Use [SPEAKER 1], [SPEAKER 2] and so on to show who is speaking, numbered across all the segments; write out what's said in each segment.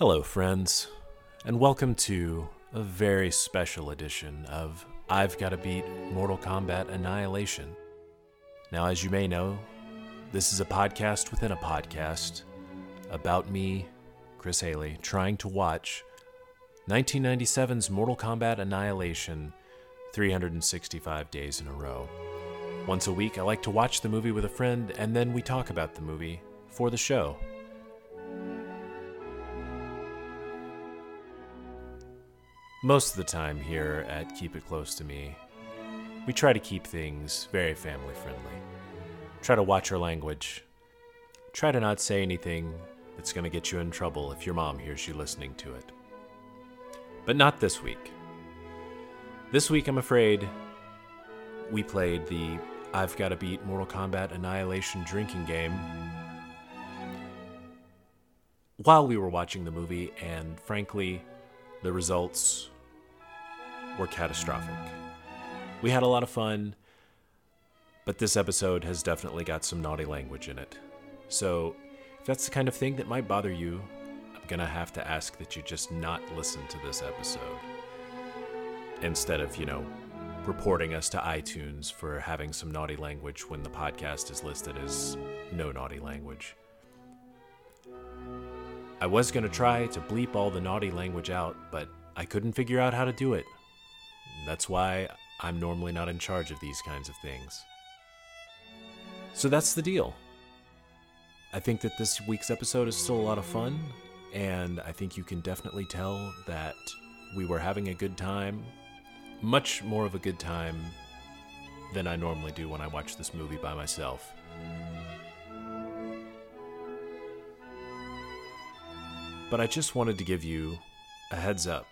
[SPEAKER 1] Hello, friends, and welcome to a very special edition of I've Gotta Beat Mortal Kombat Annihilation. Now, as you may know, this is a podcast within a podcast about me, Chris Haley, trying to watch 1997's Mortal Kombat Annihilation 365 days in a row. Once a week, I like to watch the movie with a friend, and then we talk about the movie for the show. Most of the time here at Keep It Close to Me, we try to keep things very family friendly. Try to watch our language. Try to not say anything that's going to get you in trouble if your mom hears you listening to it. But not this week. This week, I'm afraid, we played the I've Gotta Beat Mortal Kombat Annihilation drinking game while we were watching the movie, and frankly, the results were catastrophic. We had a lot of fun, but this episode has definitely got some naughty language in it. So, if that's the kind of thing that might bother you, I'm gonna have to ask that you just not listen to this episode. Instead of, reporting us to iTunes for having some naughty language when the podcast is listed as no naughty language. I was gonna try to bleep all the naughty language out, but I couldn't figure out how to do it. That's why I'm normally not in charge of these kinds of things. So that's the deal. I think that this week's episode is still a lot of fun, and I think you can definitely tell that we were having a good time. Much more of a good time than I normally do when I watch this movie by myself. But I just wanted to give you a heads up.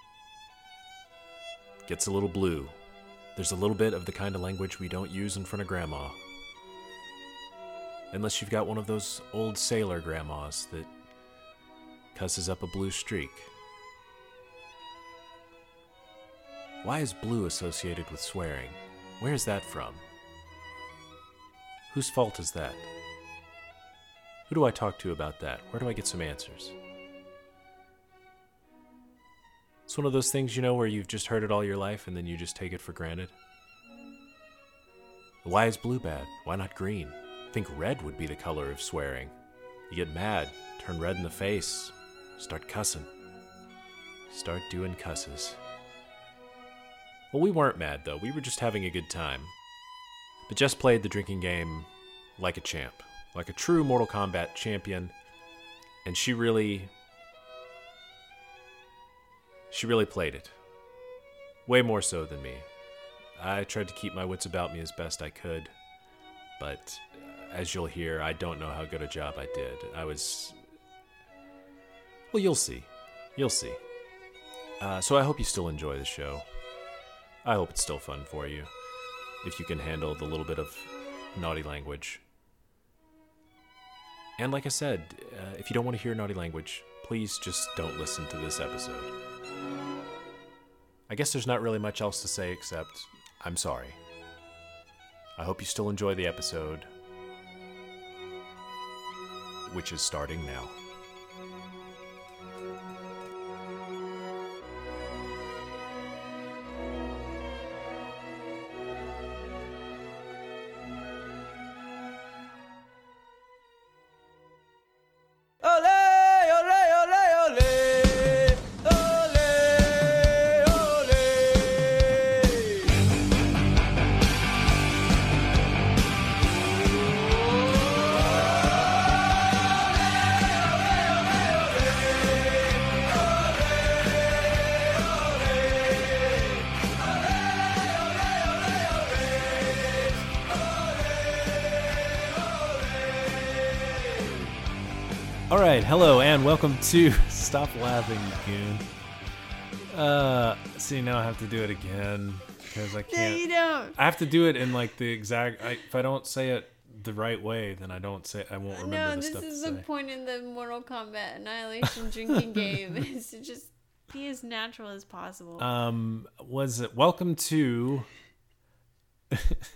[SPEAKER 1] Gets a little blue. There's a little bit of the kind of language we don't use in front of Grandma. Unless you've got one of those old sailor grandmas that cusses up a blue streak. Why is blue associated with swearing? Where is that from? Whose fault is that? Who do I talk to about that? Where do I get some answers? It's one of those things, where you've just heard it all your life and then you just take it for granted. Why is blue bad? Why not green? I think red would be the color of swearing. You get mad, turn red in the face, start cussing. Start doing cusses. Well, we weren't mad, though. We were just having a good time. But Jess played the drinking game like a champ. Like a true Mortal Kombat champion. And she really played it. Way more so than me. I tried to keep my wits about me as best I could. But as you'll hear, I don't know how good a job I did. Well, you'll see. You'll see. So I hope you still enjoy the show. I hope it's still fun for you, if you can handle the little bit of naughty language. And like I said, if you don't want to hear naughty language, please just don't listen to this episode. I guess there's not really much else to say except, I'm sorry. I hope you still enjoy the episode, which is starting now. All right, hello and welcome to Stop Laughing, you goon. See, now I have to do it again because I can't.
[SPEAKER 2] No, you don't.
[SPEAKER 1] I have to do it in like the exact. If I don't say it the right way, then I won't remember the stuff to say.
[SPEAKER 2] No, this is the point in the Mortal Kombat Annihilation drinking game is to just be as natural as possible.
[SPEAKER 1] Welcome to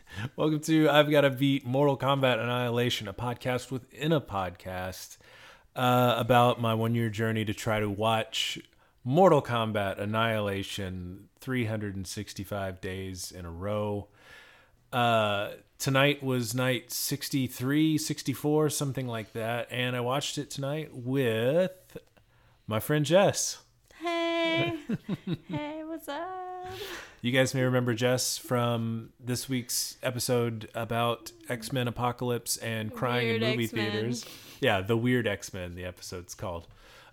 [SPEAKER 1] I've Gotta Beat Mortal Kombat Annihilation, a podcast within a podcast. about my 1-year journey to try to watch Mortal Kombat Annihilation 365 days in a row. Tonight was night 63, 64, something like that. And I watched it tonight with my friend Jess.
[SPEAKER 2] Hey. Hey, what's up?
[SPEAKER 1] You guys may remember Jess from this week's episode about X-Men Apocalypse and crying
[SPEAKER 2] Weird
[SPEAKER 1] in movie
[SPEAKER 2] X-Men.
[SPEAKER 1] theaters. Yeah, the Weird X-Men, the episode's called.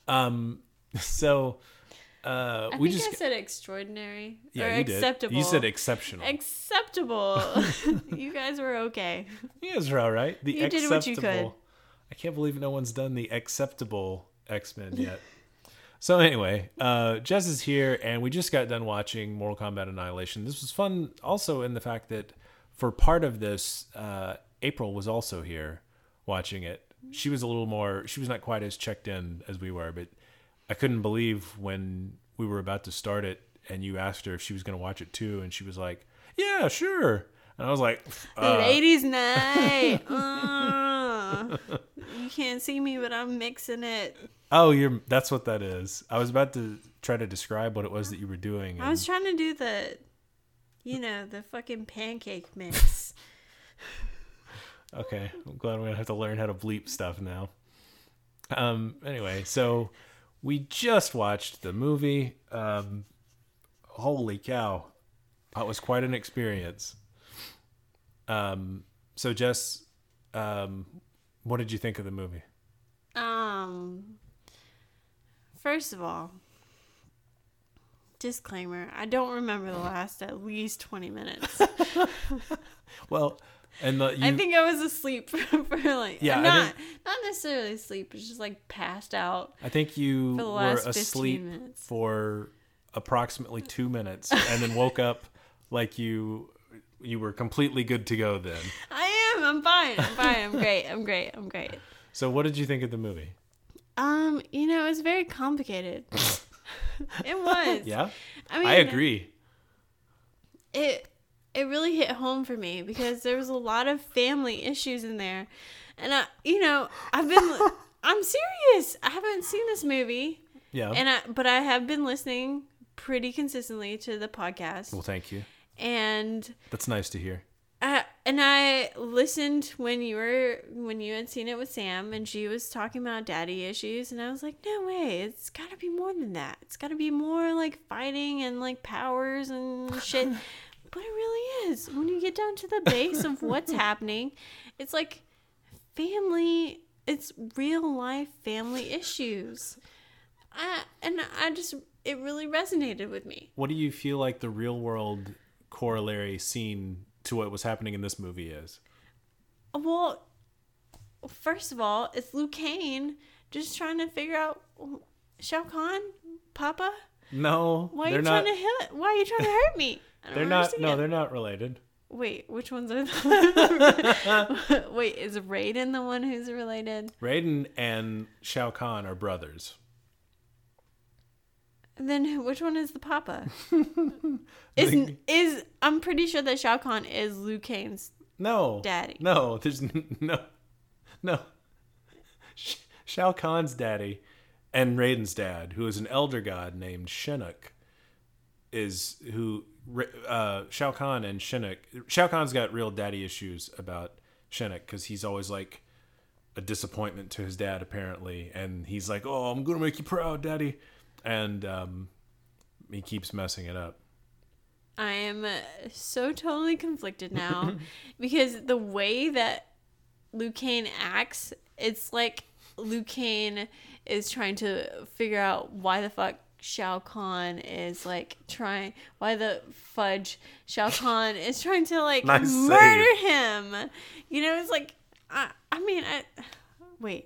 [SPEAKER 2] I
[SPEAKER 1] We
[SPEAKER 2] think
[SPEAKER 1] just
[SPEAKER 2] I said extraordinary.
[SPEAKER 1] yeah,
[SPEAKER 2] or
[SPEAKER 1] you
[SPEAKER 2] acceptable.
[SPEAKER 1] did. You said exceptional.
[SPEAKER 2] Acceptable. You guys were okay.
[SPEAKER 1] You guys are all right. The
[SPEAKER 2] You did what you could.
[SPEAKER 1] acceptable. I can't believe no one's done the acceptable X-Men yet. So anyway, Jess is here, and we just got done watching Mortal Kombat Annihilation. This was fun also in the fact that for part of this, April was also here watching it. She was not quite as checked in as we were, but I couldn't believe when we were about to start it and you asked her if she was going to watch it too, and she was like, yeah, sure. And I was like,
[SPEAKER 2] Ladies' night. You can't see me, but I'm mixing it.
[SPEAKER 1] oh, that's what that is. I was about to try to describe what it was that you were doing.
[SPEAKER 2] I was trying to do the fucking pancake mix.
[SPEAKER 1] Okay, I'm glad we're going to have to learn how to bleep stuff now. Anyway, so we just watched the movie. Holy cow. That was quite an experience. So Jess, what did you think of the movie?
[SPEAKER 2] First of all, disclaimer, I don't remember the last at least 20 minutes.
[SPEAKER 1] Well, and
[SPEAKER 2] I think I was asleep for like,
[SPEAKER 1] Yeah,
[SPEAKER 2] not necessarily asleep, but just like passed out.
[SPEAKER 1] I think you
[SPEAKER 2] For the
[SPEAKER 1] were
[SPEAKER 2] last 15
[SPEAKER 1] asleep
[SPEAKER 2] minutes.
[SPEAKER 1] for approximately 2 minutes and then woke up like you were completely good to go then.
[SPEAKER 2] I am. I'm fine. I'm great.
[SPEAKER 1] So what did you think of the movie?
[SPEAKER 2] It was very complicated. It was.
[SPEAKER 1] Yeah?
[SPEAKER 2] I mean,
[SPEAKER 1] I agree.
[SPEAKER 2] It really hit home for me because there was a lot of family issues in there. And I'm serious. I haven't seen this movie.
[SPEAKER 1] Yeah.
[SPEAKER 2] But I have been listening pretty consistently to the podcast.
[SPEAKER 1] Well, thank you.
[SPEAKER 2] And
[SPEAKER 1] That's nice to hear.
[SPEAKER 2] I listened when you had seen it with Sam, and she was talking about daddy issues, and I was like, no way, it's got to be more than that. It's got to be more like fighting and like powers and shit. But it really is. When you get down to the base of what's happening, it's like family. It's real life family issues. It really resonated with me.
[SPEAKER 1] What do you feel like the real world corollary scene to what was happening in this movie is?
[SPEAKER 2] Well, first of all, it's Liu Kang just trying to figure out Shao Kahn, Papa.
[SPEAKER 1] No,
[SPEAKER 2] Why are you trying to hurt me?
[SPEAKER 1] They're not. No, they're not related.
[SPEAKER 2] Wait, which ones are? Wait, is Raiden the one who's related?
[SPEAKER 1] Raiden and Shao Kahn are brothers.
[SPEAKER 2] And then which one is the Papa? I'm pretty sure that Shao Kahn is Liu Kang's daddy.
[SPEAKER 1] No, there's no. Shao Kahn's daddy and Raiden's dad, who is an elder god named Shinnok, Shao Kahn and Shinnok. Shao Kahn's got real daddy issues about Shinnok because he's always like a disappointment to his dad apparently, and he's like, "Oh, I'm gonna make you proud, daddy," and he keeps messing it up.
[SPEAKER 2] I am so totally conflicted now because the way that Liu Kang acts, it's like Liu Kang is trying to figure out why the fuck Shao Kahn is like why the fudge Shao Kahn is trying to like murder him. It's like, wait.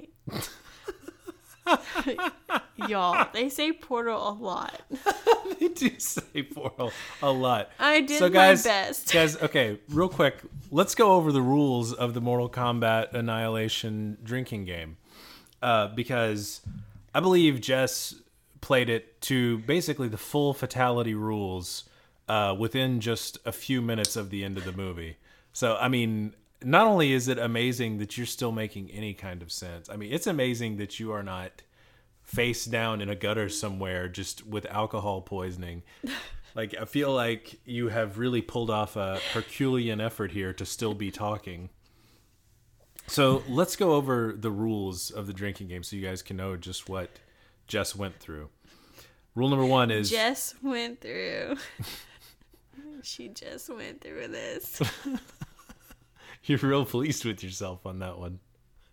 [SPEAKER 2] Y'all, they say Portal a lot.
[SPEAKER 1] They do say Portal a lot.
[SPEAKER 2] I did my best.
[SPEAKER 1] Guys, okay, real quick, let's go over the rules of the Mortal Kombat Annihilation drinking game. Because I believe Jess played it to basically the full fatality rules within just a few minutes of the end of the movie. So, I mean, not only is it amazing that you're still making any kind of sense, I mean, it's amazing that you are not face down in a gutter somewhere just with alcohol poisoning. Like, I feel like you have really pulled off a Herculean effort here to still be talking. So let's go over the rules of the drinking game so you guys can know just what Jess went through. Rule number 1 is...
[SPEAKER 2] Jess went through. She just went through this.
[SPEAKER 1] You're real pleased with yourself on that one.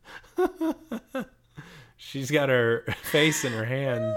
[SPEAKER 1] She's got her face in her hand.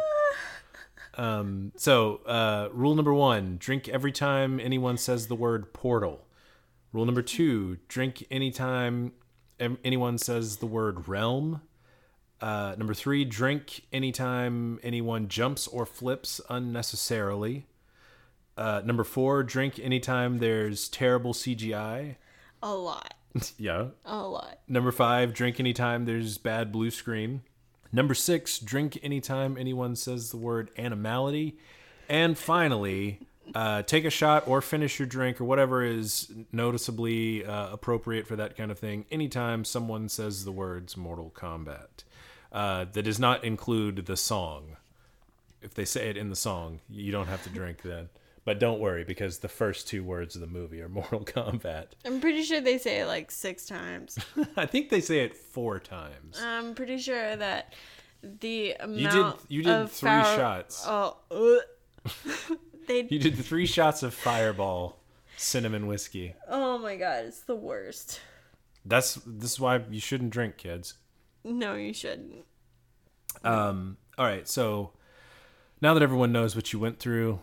[SPEAKER 1] Rule number 1, drink every time anyone says the word portal. Rule number 2, drink anytime anyone says the word realm. Number 3, drink anytime anyone jumps or flips unnecessarily. Number 4, drink anytime there's terrible CGI.
[SPEAKER 2] A lot.
[SPEAKER 1] Yeah.
[SPEAKER 2] A lot.
[SPEAKER 1] Number 5, drink anytime there's bad blue screen. Number 6, drink anytime anyone says the word animality. And finally, take a shot or finish your drink or whatever is noticeably appropriate for that kind of thing anytime someone says the words Mortal Kombat. That does not include the song. If they say it in the song, you don't have to drink then. But don't worry, because the first 2 words of the movie are Mortal Kombat.
[SPEAKER 2] I'm pretty sure they say it like 6 times.
[SPEAKER 1] I think they say it 4 times.
[SPEAKER 2] I'm pretty sure that the amount
[SPEAKER 1] you did 3 shots.
[SPEAKER 2] Oh,
[SPEAKER 1] You did 3 shots of Fireball cinnamon whiskey.
[SPEAKER 2] Oh my god, it's the worst.
[SPEAKER 1] This is why you shouldn't drink, kids.
[SPEAKER 2] No, you shouldn't.
[SPEAKER 1] All right, so now that everyone knows what you went through,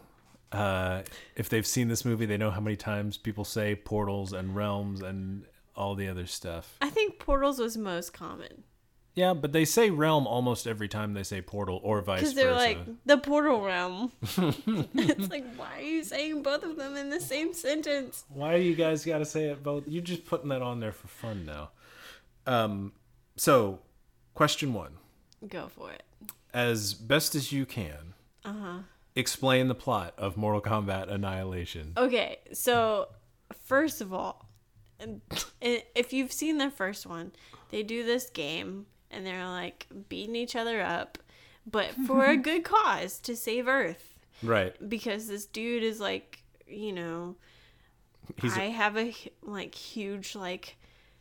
[SPEAKER 1] if they've seen this movie, they know how many times people say portals and realms and all the other stuff.
[SPEAKER 2] I think portals was most common.
[SPEAKER 1] Yeah, but they say realm almost every time they say portal or vice versa.
[SPEAKER 2] Because they're like, the portal realm. It's like, why are you saying both of them in the same sentence?
[SPEAKER 1] Why do you guys got to say it both? You're just putting that on there for fun now. So, question 1.
[SPEAKER 2] Go for it.
[SPEAKER 1] As best as you can, explain the plot of Mortal Kombat Annihilation.
[SPEAKER 2] Okay, so first of all, if you've seen the first one, they do this game and they're like beating each other up, but for a good cause, to save Earth.
[SPEAKER 1] Right.
[SPEAKER 2] Because this dude is like, I have a like huge like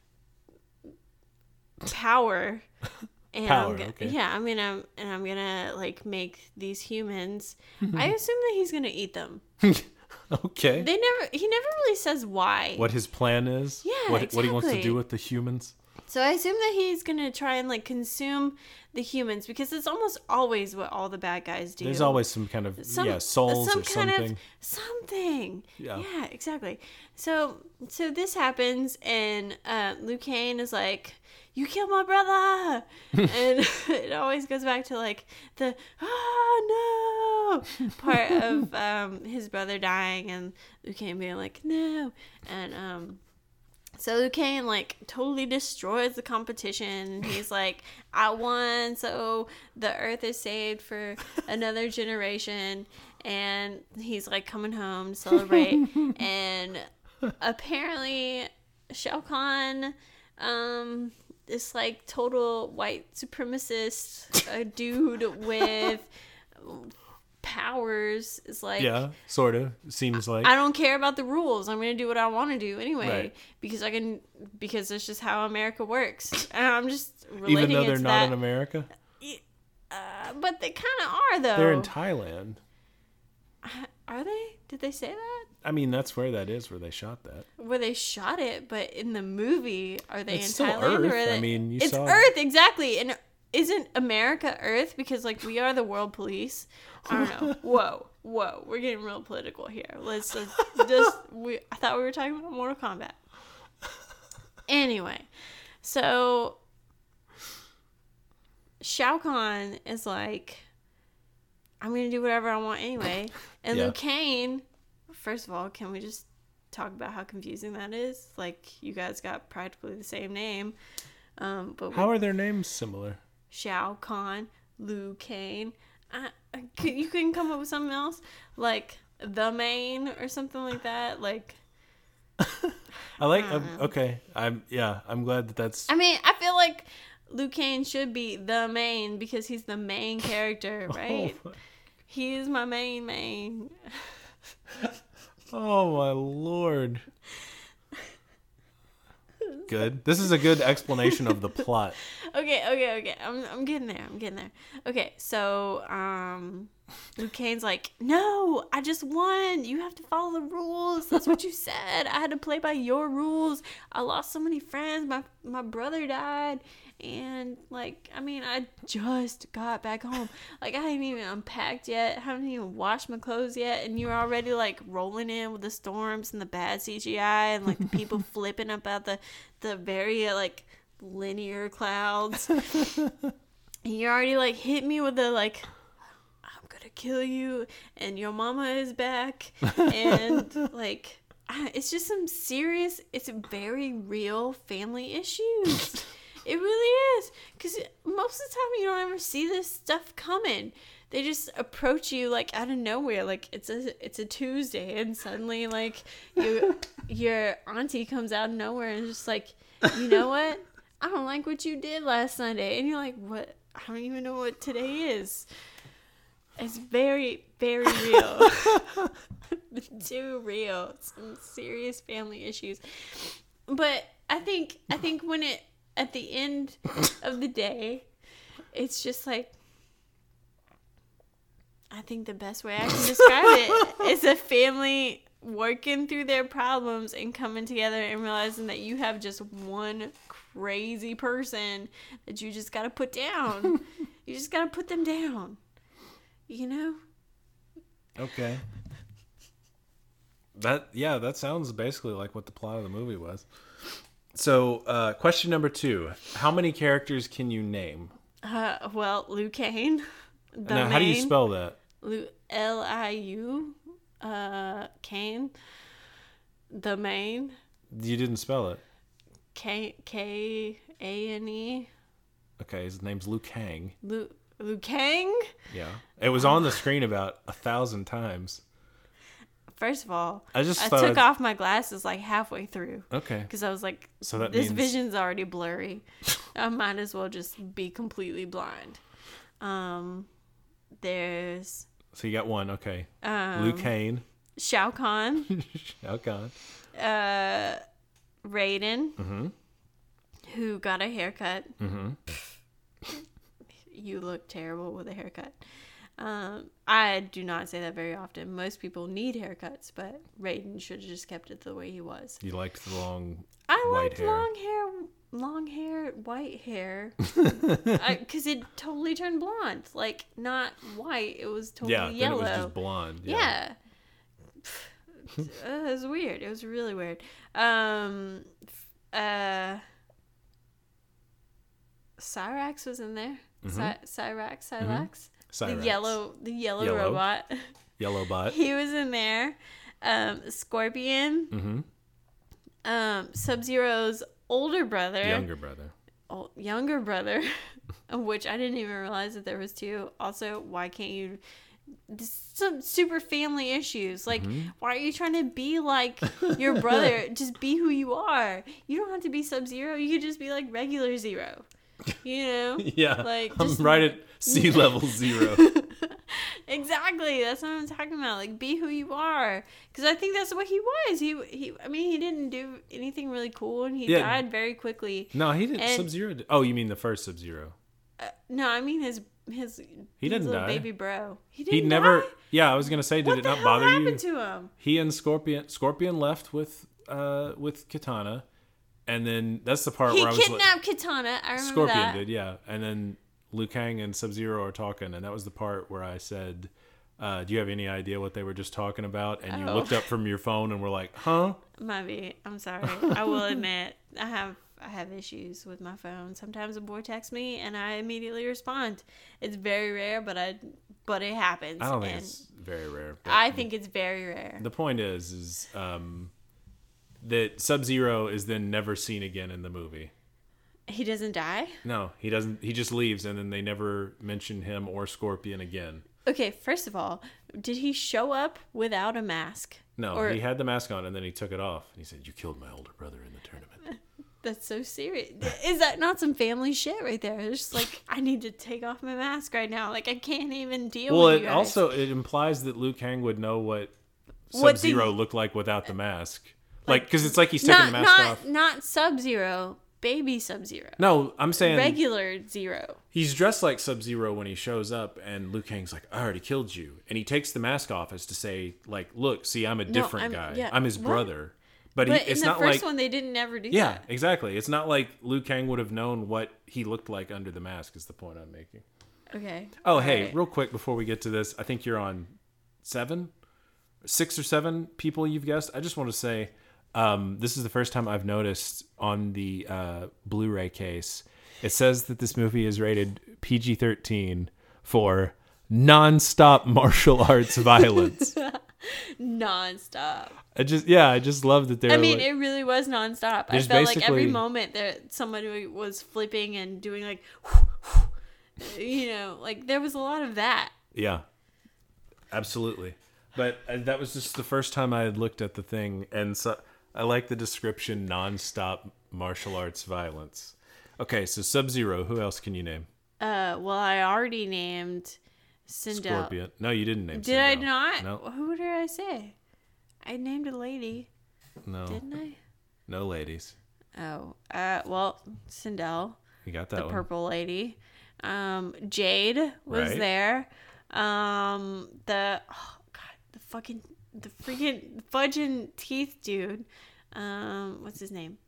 [SPEAKER 2] power. And
[SPEAKER 1] okay.
[SPEAKER 2] I'm gonna like make these humans. I assume that he's gonna eat them.
[SPEAKER 1] Okay.
[SPEAKER 2] He never really says why.
[SPEAKER 1] What his plan is?
[SPEAKER 2] Yeah,
[SPEAKER 1] what he wants to
[SPEAKER 2] exactly.
[SPEAKER 1] do with the humans?
[SPEAKER 2] So I assume that he's gonna try and like consume the humans, because it's almost always what all the bad guys do.
[SPEAKER 1] There's always some kind of souls or something.
[SPEAKER 2] Something.
[SPEAKER 1] Yeah,
[SPEAKER 2] exactly. So this happens, and Liu Kang is like, "You killed my brother," and it always goes back to like the no part of his brother dying, and Liu Kang being like no, and so Liu Kang like totally destroys the competition. He's like, I won, so the Earth is saved for another generation. And he's like coming home to celebrate. And apparently Shao Kahn, this like total white supremacist dude with powers is like,
[SPEAKER 1] yeah, sort of seems like
[SPEAKER 2] I don't care about the rules. I'm gonna do what I want to do anyway,
[SPEAKER 1] right.
[SPEAKER 2] because it's just how America works. And I'm just relating
[SPEAKER 1] even though they're
[SPEAKER 2] it to
[SPEAKER 1] not
[SPEAKER 2] that.
[SPEAKER 1] in America.
[SPEAKER 2] But they kind of are though.
[SPEAKER 1] They're in Thailand.
[SPEAKER 2] Are they? Did they say that?
[SPEAKER 1] I mean, that's where that is, where they shot that.
[SPEAKER 2] Where they shot it, but in the movie, are they
[SPEAKER 1] It's
[SPEAKER 2] in
[SPEAKER 1] still
[SPEAKER 2] Thailand?
[SPEAKER 1] Earth.
[SPEAKER 2] Or are they...
[SPEAKER 1] I mean,
[SPEAKER 2] it's Earth, exactly. And isn't America Earth? Because like we are the world police. I don't know. Whoa, we're getting real political here. I thought we were talking about Mortal Kombat. Anyway, so Shao Kahn is like, I'm gonna do whatever I want anyway. And Liu Kang, first of all, can we just talk about how confusing that is? Like, you guys got practically the same name. But
[SPEAKER 1] how are their names similar?
[SPEAKER 2] Shao Kahn, Liu Kang. You couldn't come up with something else? Like, The Main or something like that? Like,
[SPEAKER 1] Okay. I'm glad that's.
[SPEAKER 2] I mean, I feel like Liu Kang should be the main because he's the main character, right? He is my main.
[SPEAKER 1] Oh my lord. Good. This is a good explanation of the plot.
[SPEAKER 2] Okay. I'm getting there. Okay, so Liu Kang's like, no, I just won. You have to follow the rules. That's what you said. I had to play by your rules. I lost so many friends. My brother died. And, like, I mean, I just got back home. Like, I haven't even unpacked yet. I haven't even washed my clothes yet. And you're already, like, rolling in with the storms and the bad CGI and, like, the people flipping about the very, like, linear clouds. And you already, like, hit me with the, like, I'm gonna kill you. And your mama is back. And, like, it's just some serious, it's very real family issues. It really is. Because most of the time you don't ever see this stuff coming. They just approach you like out of nowhere. Like it's a Tuesday and suddenly like your auntie comes out of nowhere and is just like, you know what? I don't like what you did last Sunday. And you're like, what? I don't even know what today is. It's very, very real. Too real. Some serious family issues. But I think when it, at the end of the day, it's just like, I think the best way I can describe it is a family working through their problems and coming together and realizing that you have just one crazy person that you just got to put down. You just got to put them down. You know?
[SPEAKER 1] Okay. That sounds basically like what the plot of the movie was. So, question number 2. How many characters can you name?
[SPEAKER 2] Well, Liu Kang.
[SPEAKER 1] Now, how do you spell that?
[SPEAKER 2] Liu, Kane. The main.
[SPEAKER 1] You didn't spell it.
[SPEAKER 2] Kane.
[SPEAKER 1] Okay, his name's Liu Kang.
[SPEAKER 2] Liu Kang?
[SPEAKER 1] Yeah. It was on the screen about 1,000 times.
[SPEAKER 2] First of all,
[SPEAKER 1] I
[SPEAKER 2] took off my glasses like halfway through.
[SPEAKER 1] Okay.
[SPEAKER 2] Because I was like,
[SPEAKER 1] so that
[SPEAKER 2] this
[SPEAKER 1] means...
[SPEAKER 2] vision's already blurry. I might as well just be completely blind. There's...
[SPEAKER 1] So you got one, okay. Liu Kang.
[SPEAKER 2] Shao Kahn.
[SPEAKER 1] Shao Kahn.
[SPEAKER 2] Raiden.
[SPEAKER 1] Mm-hmm.
[SPEAKER 2] Who got a haircut.
[SPEAKER 1] Mm-hmm.
[SPEAKER 2] You look terrible with a haircut. I do not say that very often. Most people need haircuts, but Raiden should have just kept it the way he was.
[SPEAKER 1] You liked the long
[SPEAKER 2] I
[SPEAKER 1] white
[SPEAKER 2] liked
[SPEAKER 1] hair.
[SPEAKER 2] long hair, white hair. Because it totally turned blonde. Like, not white. It was totally yellow.
[SPEAKER 1] Then it was just blonde.
[SPEAKER 2] Yeah. It was weird. It was really weird. Cyrax was in there.
[SPEAKER 1] Mm-hmm.
[SPEAKER 2] Cyrax.
[SPEAKER 1] Cyrax.
[SPEAKER 2] The yellow robot.
[SPEAKER 1] Yellow bot.
[SPEAKER 2] He was in there. Scorpion.
[SPEAKER 1] Mm-hmm.
[SPEAKER 2] Sub-Zero's older brother.
[SPEAKER 1] Younger brother.
[SPEAKER 2] Which I didn't even realize that there was 2. Also, why can't you... Some super family issues. Like, why are you trying to be like your brother? Just be who you are. You don't have to be Sub-Zero. You could just be like regular Zero. You know?
[SPEAKER 1] Yeah.
[SPEAKER 2] Like,
[SPEAKER 1] I'm right at sea level 0.
[SPEAKER 2] Exactly. That's what I'm talking about. Like, be who you are. Because I think that's what he was. He didn't do anything really cool, and he died very quickly.
[SPEAKER 1] No, he didn't. Sub-Zero. Oh, you mean the first Sub-Zero?
[SPEAKER 2] No, I mean his
[SPEAKER 1] he didn't
[SPEAKER 2] little
[SPEAKER 1] die.
[SPEAKER 2] baby bro. He
[SPEAKER 1] never.
[SPEAKER 2] die?
[SPEAKER 1] Yeah, I was gonna say, did it not bother you?
[SPEAKER 2] What happened to him?
[SPEAKER 1] He and Scorpion left with Kitana, and then that's the part where I was
[SPEAKER 2] kidnapped Kitana. I remember
[SPEAKER 1] Scorpion
[SPEAKER 2] that.
[SPEAKER 1] did, yeah, and then Liu Kang and Sub-Zero are talking, and that was the part where I said, "Do you have any idea what they were just talking about?" And you looked up from your phone and were like, "Huh?"
[SPEAKER 2] Might be. I'm sorry. I will admit I have issues with my phone. Sometimes a boy texts me and I immediately respond. It's very rare, but it happens.
[SPEAKER 1] I don't think it's very rare.
[SPEAKER 2] I think it's very rare.
[SPEAKER 1] The point is that Sub-Zero is then never seen again in the movie.
[SPEAKER 2] He doesn't die?
[SPEAKER 1] No, he doesn't. He just leaves, and then they never mention him or Scorpion again.
[SPEAKER 2] Okay, first of all, did he show up without a mask?
[SPEAKER 1] No,
[SPEAKER 2] Or-
[SPEAKER 1] he had the mask on and then he took it off. And he said, "You killed my older brother in the tournament."
[SPEAKER 2] That's so serious. Is that not some family shit right there? It's just like, I need to take off my mask right now. Like, I can't even deal
[SPEAKER 1] Well,
[SPEAKER 2] with you
[SPEAKER 1] it
[SPEAKER 2] guys.
[SPEAKER 1] also it implies that Liu Kang would know what
[SPEAKER 2] What the-
[SPEAKER 1] Sub-Zero looked like without the mask. Like, because it's like he's taking the mask off.
[SPEAKER 2] Not Sub-Zero, baby Sub-Zero.
[SPEAKER 1] No, I'm saying
[SPEAKER 2] Regular Zero.
[SPEAKER 1] he's dressed like Sub-Zero when he shows up, and Liu Kang's like, "I already killed you," and he takes the mask off as to say, like, "Look, see, I'm a different guy.
[SPEAKER 2] yeah,
[SPEAKER 1] I'm his
[SPEAKER 2] what?
[SPEAKER 1] brother." But
[SPEAKER 2] But
[SPEAKER 1] it's
[SPEAKER 2] in the
[SPEAKER 1] not
[SPEAKER 2] first
[SPEAKER 1] like,
[SPEAKER 2] one, they didn't ever do
[SPEAKER 1] yeah,
[SPEAKER 2] that.
[SPEAKER 1] exactly. It's not like Liu Kang would have known what he looked like under the mask. Is the point I'm making.
[SPEAKER 2] Okay.
[SPEAKER 1] Oh,
[SPEAKER 2] All
[SPEAKER 1] hey,
[SPEAKER 2] right.
[SPEAKER 1] real quick before we get to this, I think you're on 6 or 7 people you've guessed. I just want to say, this is the first time I've noticed on the Blu-ray case, it says that this movie is rated PG-13 for non-stop martial arts violence.
[SPEAKER 2] Non-stop.
[SPEAKER 1] I just love that they're.
[SPEAKER 2] I mean,
[SPEAKER 1] like,
[SPEAKER 2] it really was non-stop. I
[SPEAKER 1] There's
[SPEAKER 2] felt like every
[SPEAKER 1] basically-
[SPEAKER 2] moment that somebody was flipping and doing like, you know, like there was a lot of that.
[SPEAKER 1] yeah, absolutely. But that was just the first time I had looked at the thing, and so I like the description: non-stop martial arts violence. Okay, so Sub-Zero. Who else can you name?
[SPEAKER 2] Well, I already named Sindel.
[SPEAKER 1] Scorpion. No, you didn't name.
[SPEAKER 2] Did I
[SPEAKER 1] Sindel.
[SPEAKER 2] not?
[SPEAKER 1] No,
[SPEAKER 2] Who did I say? I named a lady,
[SPEAKER 1] no,
[SPEAKER 2] didn't I?
[SPEAKER 1] no, ladies.
[SPEAKER 2] Oh, well, Sindel,
[SPEAKER 1] You got
[SPEAKER 2] the
[SPEAKER 1] that one.
[SPEAKER 2] purple lady. Jade was
[SPEAKER 1] Right.
[SPEAKER 2] there. The freaking fudging teeth dude. What's his name?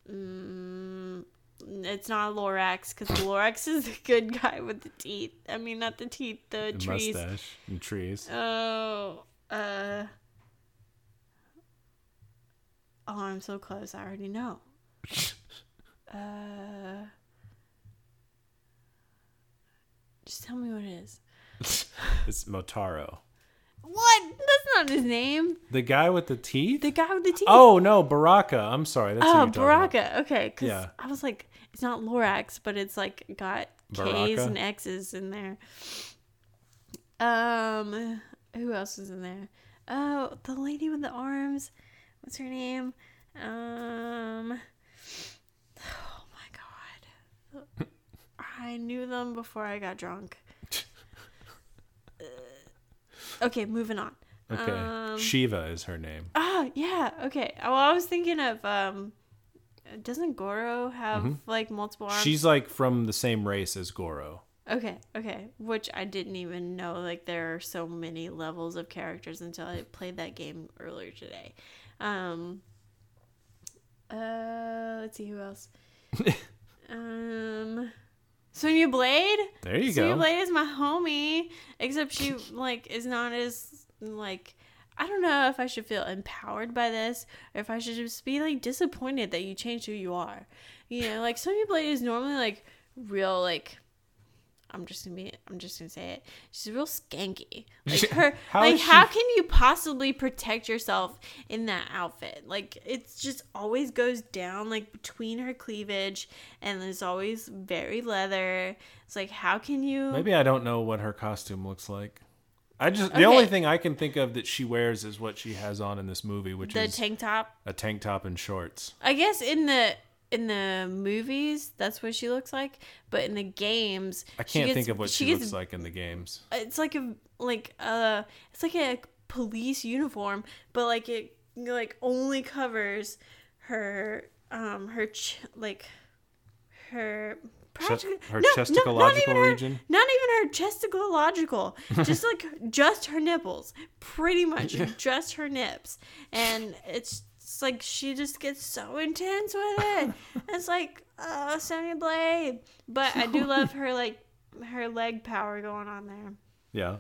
[SPEAKER 2] It's not Lorax, because Lorax is the good guy with the teeth. I mean, not the teeth, the trees.
[SPEAKER 1] Mustache and trees.
[SPEAKER 2] Oh, I'm so close. I already know. Just tell me what it is.
[SPEAKER 1] It's Motaro.
[SPEAKER 2] What? That's not his name.
[SPEAKER 1] The guy with the teeth?
[SPEAKER 2] The guy with the teeth.
[SPEAKER 1] Oh, no, Baraka. I'm sorry. That's who
[SPEAKER 2] Oh,
[SPEAKER 1] you're talking about.
[SPEAKER 2] Baraka. Okay, because
[SPEAKER 1] Yeah.
[SPEAKER 2] I was like, it's not Lorax, but it's like got K's
[SPEAKER 1] Baraka?
[SPEAKER 2] and X's in there. Who else is in there? Oh, the lady with the arms. What's her name? Oh my god. I knew them before I got drunk. Okay, moving on.
[SPEAKER 1] Okay. Shiva is her name.
[SPEAKER 2] Oh, yeah. Okay. Well, I was thinking of doesn't Goro have like multiple arms?
[SPEAKER 1] She's like from the same race as Goro.
[SPEAKER 2] Okay. Which I didn't even know, like there are so many levels of characters until I played that game earlier today. Let's see who else. Sonya Blade?
[SPEAKER 1] There you
[SPEAKER 2] Sonya
[SPEAKER 1] go.
[SPEAKER 2] Blade is my homie, except she like is not as like, I don't know if I should feel empowered by this or if I should just be like disappointed that you changed who you are. You know, like Sonya Blade is normally like real like, I'm just gonna say it. She's real skanky. Like her,
[SPEAKER 1] How
[SPEAKER 2] like
[SPEAKER 1] is she-
[SPEAKER 2] how can you possibly protect yourself in that outfit? Like it's just always goes down like between her cleavage, and there's always very leather. It's like how can you?
[SPEAKER 1] Maybe I don't know what her costume looks like. The
[SPEAKER 2] Okay.
[SPEAKER 1] only thing I can think of that she wears is what she has on in this movie, which
[SPEAKER 2] the
[SPEAKER 1] is
[SPEAKER 2] tank top.
[SPEAKER 1] a tank top and shorts.
[SPEAKER 2] I guess in the movies that's what she looks like, but in the games
[SPEAKER 1] I can't think of what she
[SPEAKER 2] gets
[SPEAKER 1] looks like in the games.
[SPEAKER 2] it's like a police uniform, but like it like only covers her
[SPEAKER 1] Her testicological region?
[SPEAKER 2] Not even her testicological, just like just her nipples, pretty much just her nips, and it's like she just gets so intense with it. It's like Sonya Blade, but I do love her like her leg power going on there.
[SPEAKER 1] Yeah.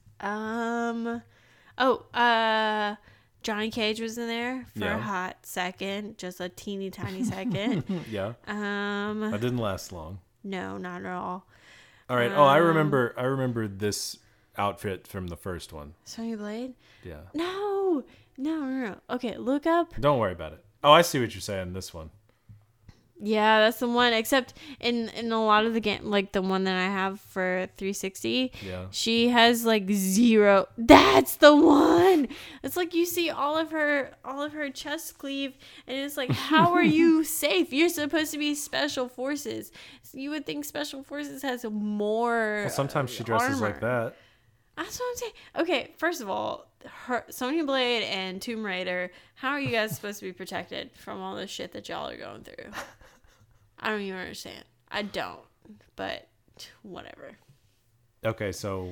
[SPEAKER 2] Johnny Cage was in there for
[SPEAKER 1] Yeah.
[SPEAKER 2] a hot second, just a teeny tiny second.
[SPEAKER 1] Yeah. That didn't last long.
[SPEAKER 2] No, not at all.
[SPEAKER 1] All right. Oh, I remember this outfit from the first one.
[SPEAKER 2] Sonya Blade?
[SPEAKER 1] Yeah.
[SPEAKER 2] No. Okay, look up.
[SPEAKER 1] Don't worry about it. Oh, I see what you're saying. This one.
[SPEAKER 2] Yeah, that's the one. Except in a lot of the game, like the one that I have for 360,
[SPEAKER 1] Yeah.
[SPEAKER 2] she has like 0. That's the one. It's like you see all of her chest cleave, and it's like, how are you safe? You're supposed to be special forces. So you would think special forces has more.
[SPEAKER 1] Well, sometimes she dresses like that.
[SPEAKER 2] That's what I'm saying. Okay, first of all, Sonya Blade and Tomb Raider, how are you guys supposed to be protected from all the shit that y'all are going through? I don't even understand. I don't, but whatever.
[SPEAKER 1] Okay, so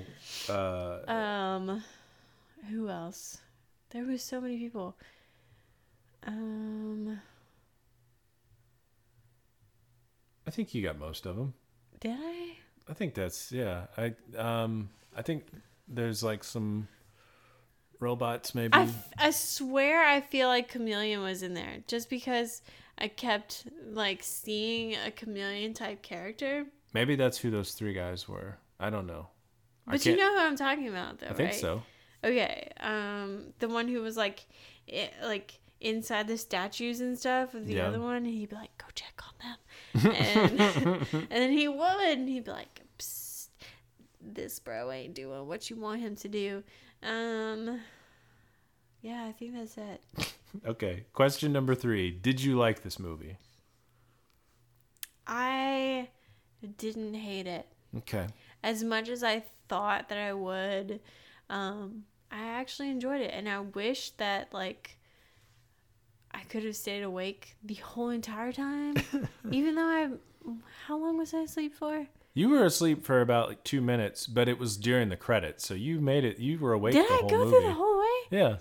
[SPEAKER 2] who else? There was so many people.
[SPEAKER 1] I think you got most of them.
[SPEAKER 2] Did I?
[SPEAKER 1] I think that's I think there's like some robots maybe.
[SPEAKER 2] I swear I feel like Chameleon was in there just because I kept like seeing a chameleon type character.
[SPEAKER 1] Maybe that's who those 3 guys were. I don't know.
[SPEAKER 2] But you know who I'm talking about, though,
[SPEAKER 1] I think
[SPEAKER 2] right?
[SPEAKER 1] so.
[SPEAKER 2] Okay. The one who was like inside the statues and stuff of the other one, and he'd be like, "Go check on them," and then he would, and he'd be like, "Psst, this bro ain't doing what you want him to do." Yeah, I think that's it.
[SPEAKER 1] Okay. Question number 3. Did you like this movie?
[SPEAKER 2] I didn't hate it.
[SPEAKER 1] Okay.
[SPEAKER 2] As much as I thought that I would, I actually enjoyed it. And I wish that, like, I could have stayed awake the whole entire time. Even though how long was I asleep for?
[SPEAKER 1] You were asleep for about like 2 minutes, but it was during the credits. So you made it. You were awake the whole movie.
[SPEAKER 2] Did I go through the whole way?
[SPEAKER 1] Yeah.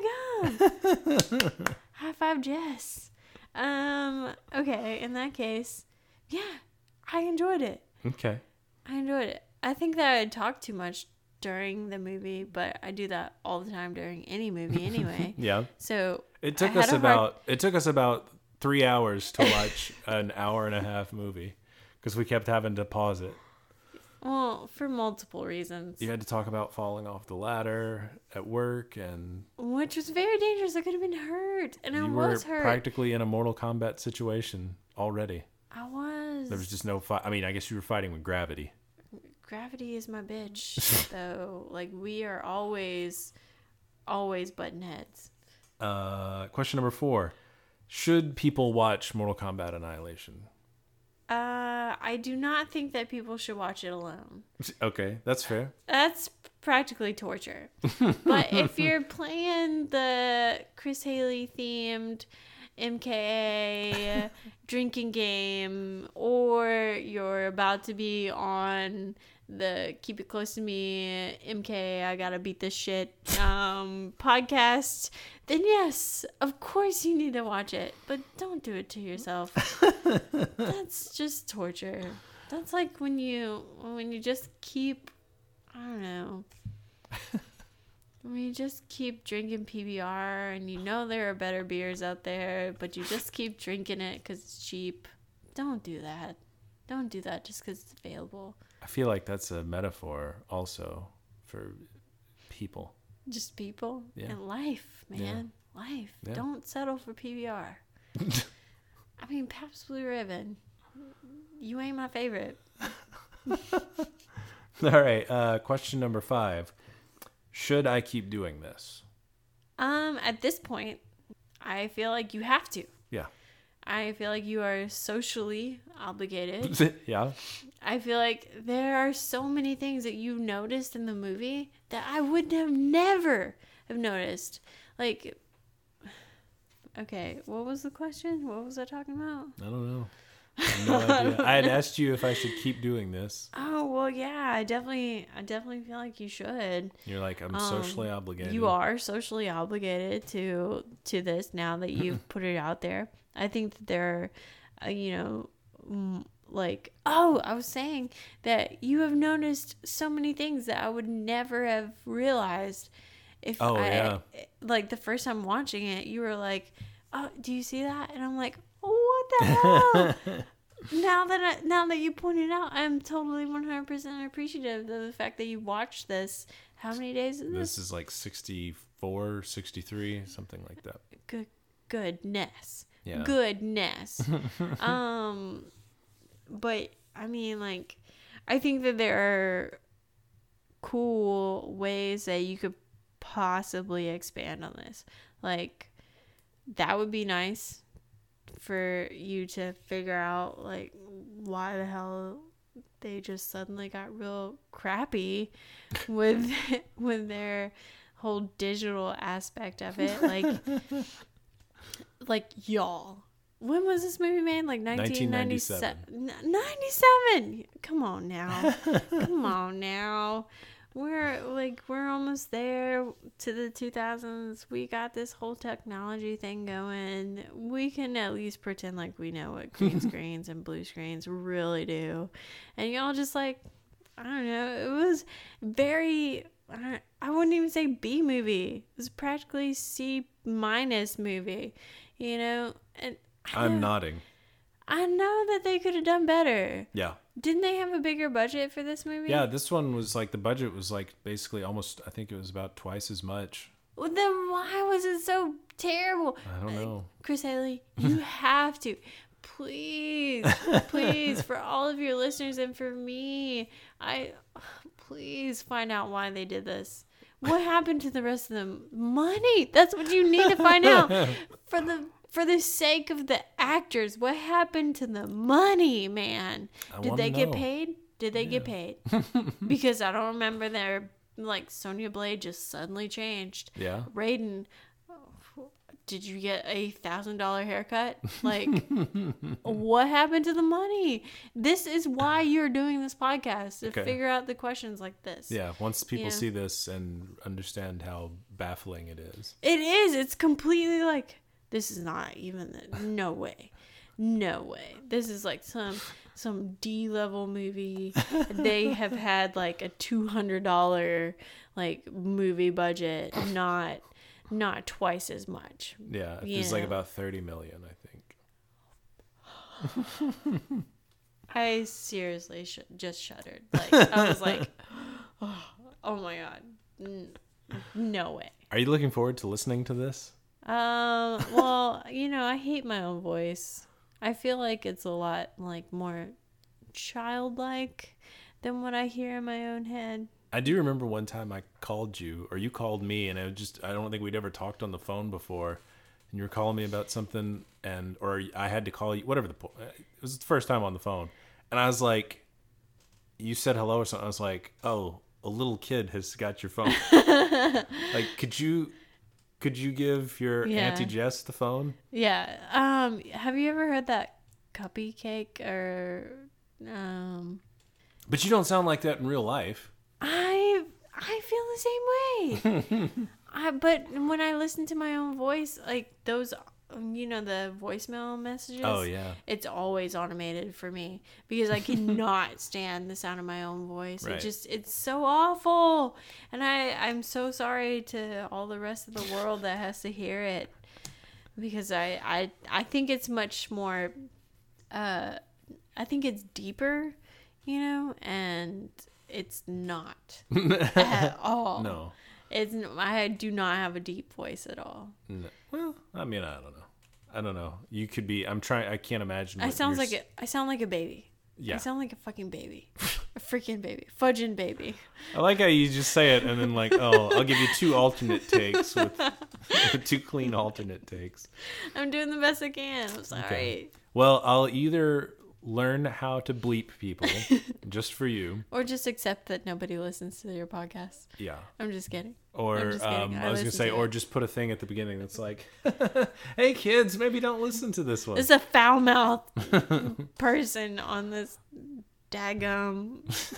[SPEAKER 2] Daggone. High five, Jess. Okay, in that case, yeah, I enjoyed it.
[SPEAKER 1] Okay.
[SPEAKER 2] I enjoyed it. I think that I talked too much during the movie, but I do that all the time during any movie anyway.
[SPEAKER 1] Yeah.
[SPEAKER 2] So
[SPEAKER 1] it took us about 3 hours to watch an hour and a half movie because we kept having to pause it.
[SPEAKER 2] Well, for multiple reasons.
[SPEAKER 1] You had to talk about falling off the ladder at work, and
[SPEAKER 2] which was very dangerous. I could have been hurt, and I was hurt.
[SPEAKER 1] You were practically in a Mortal Kombat situation already.
[SPEAKER 2] I was.
[SPEAKER 1] There was just no fight. I mean, I guess you were fighting with gravity.
[SPEAKER 2] Gravity is my bitch, though. Like, we are always button heads.
[SPEAKER 1] Question number 4: should people watch Mortal Kombat Annihilation?
[SPEAKER 2] I do not think that people should watch it alone.
[SPEAKER 1] Okay, that's fair.
[SPEAKER 2] That's practically torture. But if you're playing the Chris Haley themed MKA drinking game, or you're about to be on the Keep It Close to Me MK I Gotta Beat This Shit podcast, then yes, of course you need to watch it, but don't do it to yourself. That's just torture. That's like when you just keep, I don't know, when you just keep drinking PBR and you know there are better beers out there, but you just keep drinking it because it's cheap. Don't do that. Don't do that just because it's available.
[SPEAKER 1] I feel like that's a metaphor also for people.
[SPEAKER 2] Just people?
[SPEAKER 1] Yeah.
[SPEAKER 2] And life, man. Yeah. Life. Yeah. Don't settle for PBR. I mean, Pabst Blue Ribbon. You ain't my favorite.
[SPEAKER 1] All right. Question number 5. Should I keep doing this?
[SPEAKER 2] At this point, I feel like you have to.
[SPEAKER 1] Yeah.
[SPEAKER 2] I feel like you are socially obligated.
[SPEAKER 1] Yeah.
[SPEAKER 2] I feel like there are so many things that you noticed in the movie that I would have never have noticed. Like, okay, what was the question? What was I talking about?
[SPEAKER 1] I don't know. I have no idea. I had asked you if I should keep doing this.
[SPEAKER 2] Oh, well, yeah, I definitely feel like you should.
[SPEAKER 1] You're like, I'm socially obligated.
[SPEAKER 2] You are socially obligated to this now that you've put it out there. I think that there are, like, I was saying that you have noticed so many things that I would never have realized if like the first time watching it, you were like, oh, do you see that? And I'm like, what the hell? Now that you pointed out, I'm totally 100% appreciative of the fact that you watched this. How many days is this?
[SPEAKER 1] This is like 64, 63, something like that.
[SPEAKER 2] Goodness.
[SPEAKER 1] Yeah.
[SPEAKER 2] Goodness. But I mean, like, I think that there are cool ways that you could possibly expand on this. Like, that would be nice for you to figure out, like, why the hell they just suddenly got real crappy with their whole digital aspect of it. Like y'all. When was this movie made? Like 1997. 97. Come on now. Come on now. We're almost there to the 2000s. We got this whole technology thing going. We can at least pretend like we know what green screens and blue screens really do. And y'all just like, I don't know. It was very, I wouldn't even say B movie. It was practically C- movie, you know? And
[SPEAKER 1] I'm nodding.
[SPEAKER 2] I know that they could have done better.
[SPEAKER 1] Yeah.
[SPEAKER 2] Didn't they have a bigger budget for this movie?
[SPEAKER 1] Yeah, this one was like, the budget was like basically almost, I think it was about twice as much.
[SPEAKER 2] Well, then why was it so terrible?
[SPEAKER 1] I don't know.
[SPEAKER 2] Chris Haley, you have to. Please, for all of your listeners and for me, please find out why they did this. What happened to the rest of the money? That's what you need to find out. For the sake of the actors, what happened to the money, man? Did they get paid? Did they get paid? Because I don't remember their, like, Sonya Blade just suddenly changed.
[SPEAKER 1] Yeah.
[SPEAKER 2] Raiden, did you get a $1,000 haircut? Like, what happened to the money? This is why you're doing this podcast, to figure out the questions like this.
[SPEAKER 1] Yeah, once people see this and understand how baffling it is.
[SPEAKER 2] It is. It's completely like, this is not even, no way. No way. This is like some D-level movie. They have had like a $200 like movie budget, not twice as much.
[SPEAKER 1] Yeah, it's like about 30 million, I think.
[SPEAKER 2] I seriously just shuddered. Like, I was like, oh my God. No way.
[SPEAKER 1] Are you looking forward to listening to this?
[SPEAKER 2] Well, you know, I hate my own voice. I feel like it's a lot like more childlike than what I hear in my own head.
[SPEAKER 1] I do remember one time I called you, or you called me, and I don't think we'd ever talked on the phone before, and you were calling me about something, or I had to call you, whatever it was the first time on the phone, and I was like, you said hello or something. I was like, oh, a little kid has got your phone. Like, could you give your Auntie Jess the phone? Yeah.
[SPEAKER 2] Have you ever heard that cuppy cake or
[SPEAKER 1] But you don't sound like that in real life.
[SPEAKER 2] I feel the same way. But when I listen to my own voice, like those, you know, the voicemail messages.
[SPEAKER 1] Oh yeah.
[SPEAKER 2] It's always automated for me because I cannot stand the sound of my own voice.
[SPEAKER 1] Right.
[SPEAKER 2] It's so awful. And I'm so sorry to all the rest of the world that has to hear it, because I think it's much more, I think it's deeper, you know, and it's not at all.
[SPEAKER 1] No.
[SPEAKER 2] I do not have a deep voice at all.
[SPEAKER 1] No. Well, I mean, I don't know. You could be. I can't imagine.
[SPEAKER 2] I sound like a baby.
[SPEAKER 1] Yeah.
[SPEAKER 2] I sound like a fucking baby. A freaking baby. Fudging baby.
[SPEAKER 1] I like how you just say it and then like, oh, I'll give you 2 alternate takes with 2 clean alternate takes.
[SPEAKER 2] I'm doing the best I can. I'm sorry.
[SPEAKER 1] Okay. Well, I'll either learn how to bleep people just for you,
[SPEAKER 2] or just accept that nobody listens to your podcast.
[SPEAKER 1] Yeah.
[SPEAKER 2] I'm just kidding.
[SPEAKER 1] Or I was gonna say, or just put a thing at the beginning that's like, hey kids, maybe don't listen to this one.
[SPEAKER 2] There's a foul mouth person on this daggum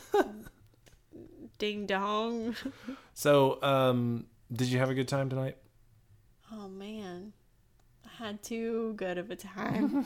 [SPEAKER 2] ding dong.
[SPEAKER 1] So did you have a good time tonight?
[SPEAKER 2] Oh man, I had too good of a time.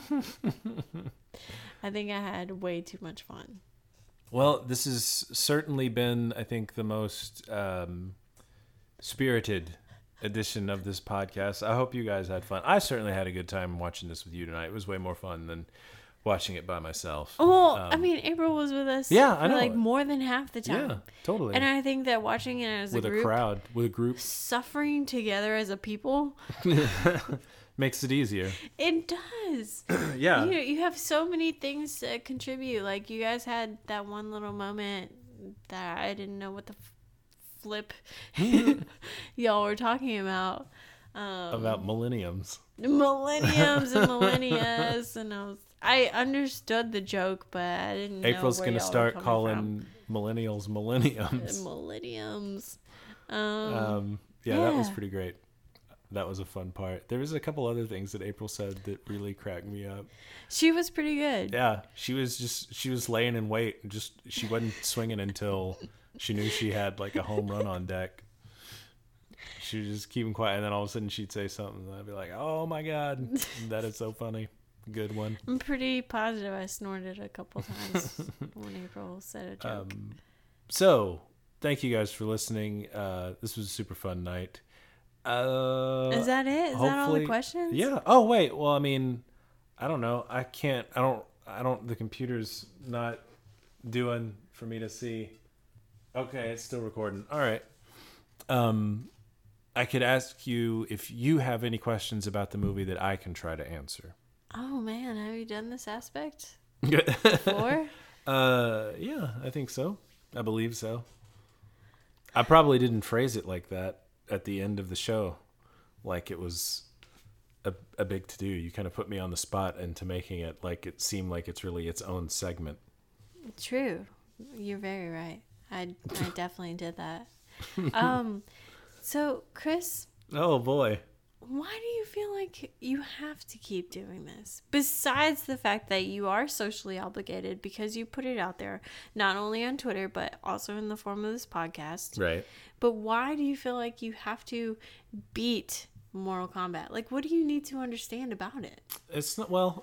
[SPEAKER 2] I think I had way too much fun.
[SPEAKER 1] Well, this has certainly been, I think, the most spirited edition of this podcast. I hope you guys had fun. I certainly had a good time watching this with you tonight. It was way more fun than watching it by myself.
[SPEAKER 2] Well, I mean, April was with us
[SPEAKER 1] I know.
[SPEAKER 2] like more than half the time.
[SPEAKER 1] Yeah, totally.
[SPEAKER 2] And I think that watching it as
[SPEAKER 1] with
[SPEAKER 2] a group,
[SPEAKER 1] crowd, with a group,
[SPEAKER 2] suffering together as a people.
[SPEAKER 1] Makes it easier.
[SPEAKER 2] It does.
[SPEAKER 1] Yeah.
[SPEAKER 2] You have so many things to contribute. Like, you guys had that one little moment that I didn't know what the flip y'all were talking about.
[SPEAKER 1] About millenniums.
[SPEAKER 2] Millenniums and millennias. And I understood the joke, but I didn't know
[SPEAKER 1] April's
[SPEAKER 2] where
[SPEAKER 1] going to
[SPEAKER 2] y'all were
[SPEAKER 1] start
[SPEAKER 2] coming
[SPEAKER 1] calling millennials millenniums.
[SPEAKER 2] Millenniums.
[SPEAKER 1] Yeah, that was pretty great. That was a fun part. There was a couple other things that April said that really cracked me up.
[SPEAKER 2] She was pretty good.
[SPEAKER 1] Yeah, she was laying in wait. She wasn't swinging until she knew she had like a home run on deck. She was just keeping quiet, and then all of a sudden she'd say something, and I'd be like, "Oh my god, that is so funny." Good one.
[SPEAKER 2] I'm pretty positive I snorted a couple times when April said a joke.
[SPEAKER 1] So, thank you guys for listening. This was a super fun night.
[SPEAKER 2] Is that it? Is that all the questions?
[SPEAKER 1] Yeah. Oh wait. Well, I mean, I don't know. I don't. The computer's not doing for me to see. Okay, it's still recording. All right. I could ask you if you have any questions about the movie that I can try to answer.
[SPEAKER 2] Oh man, have you done this aspect before?
[SPEAKER 1] Yeah, I think so. I believe so. I probably didn't phrase it like that at the end of the show, like it was a big to-do. You kind of put me on the spot into making it like it seemed like it's really its own segment.
[SPEAKER 2] True. You're very right. I definitely did that. So, Chris.
[SPEAKER 1] Oh, boy.
[SPEAKER 2] Why do you feel like you have to keep doing this? Besides the fact that you are socially obligated because you put it out there, not only on Twitter, but also in the form of this podcast.
[SPEAKER 1] Right.
[SPEAKER 2] But why do you feel like you have to beat Mortal Kombat? Like, what do you need to understand about it?
[SPEAKER 1] It's not, well,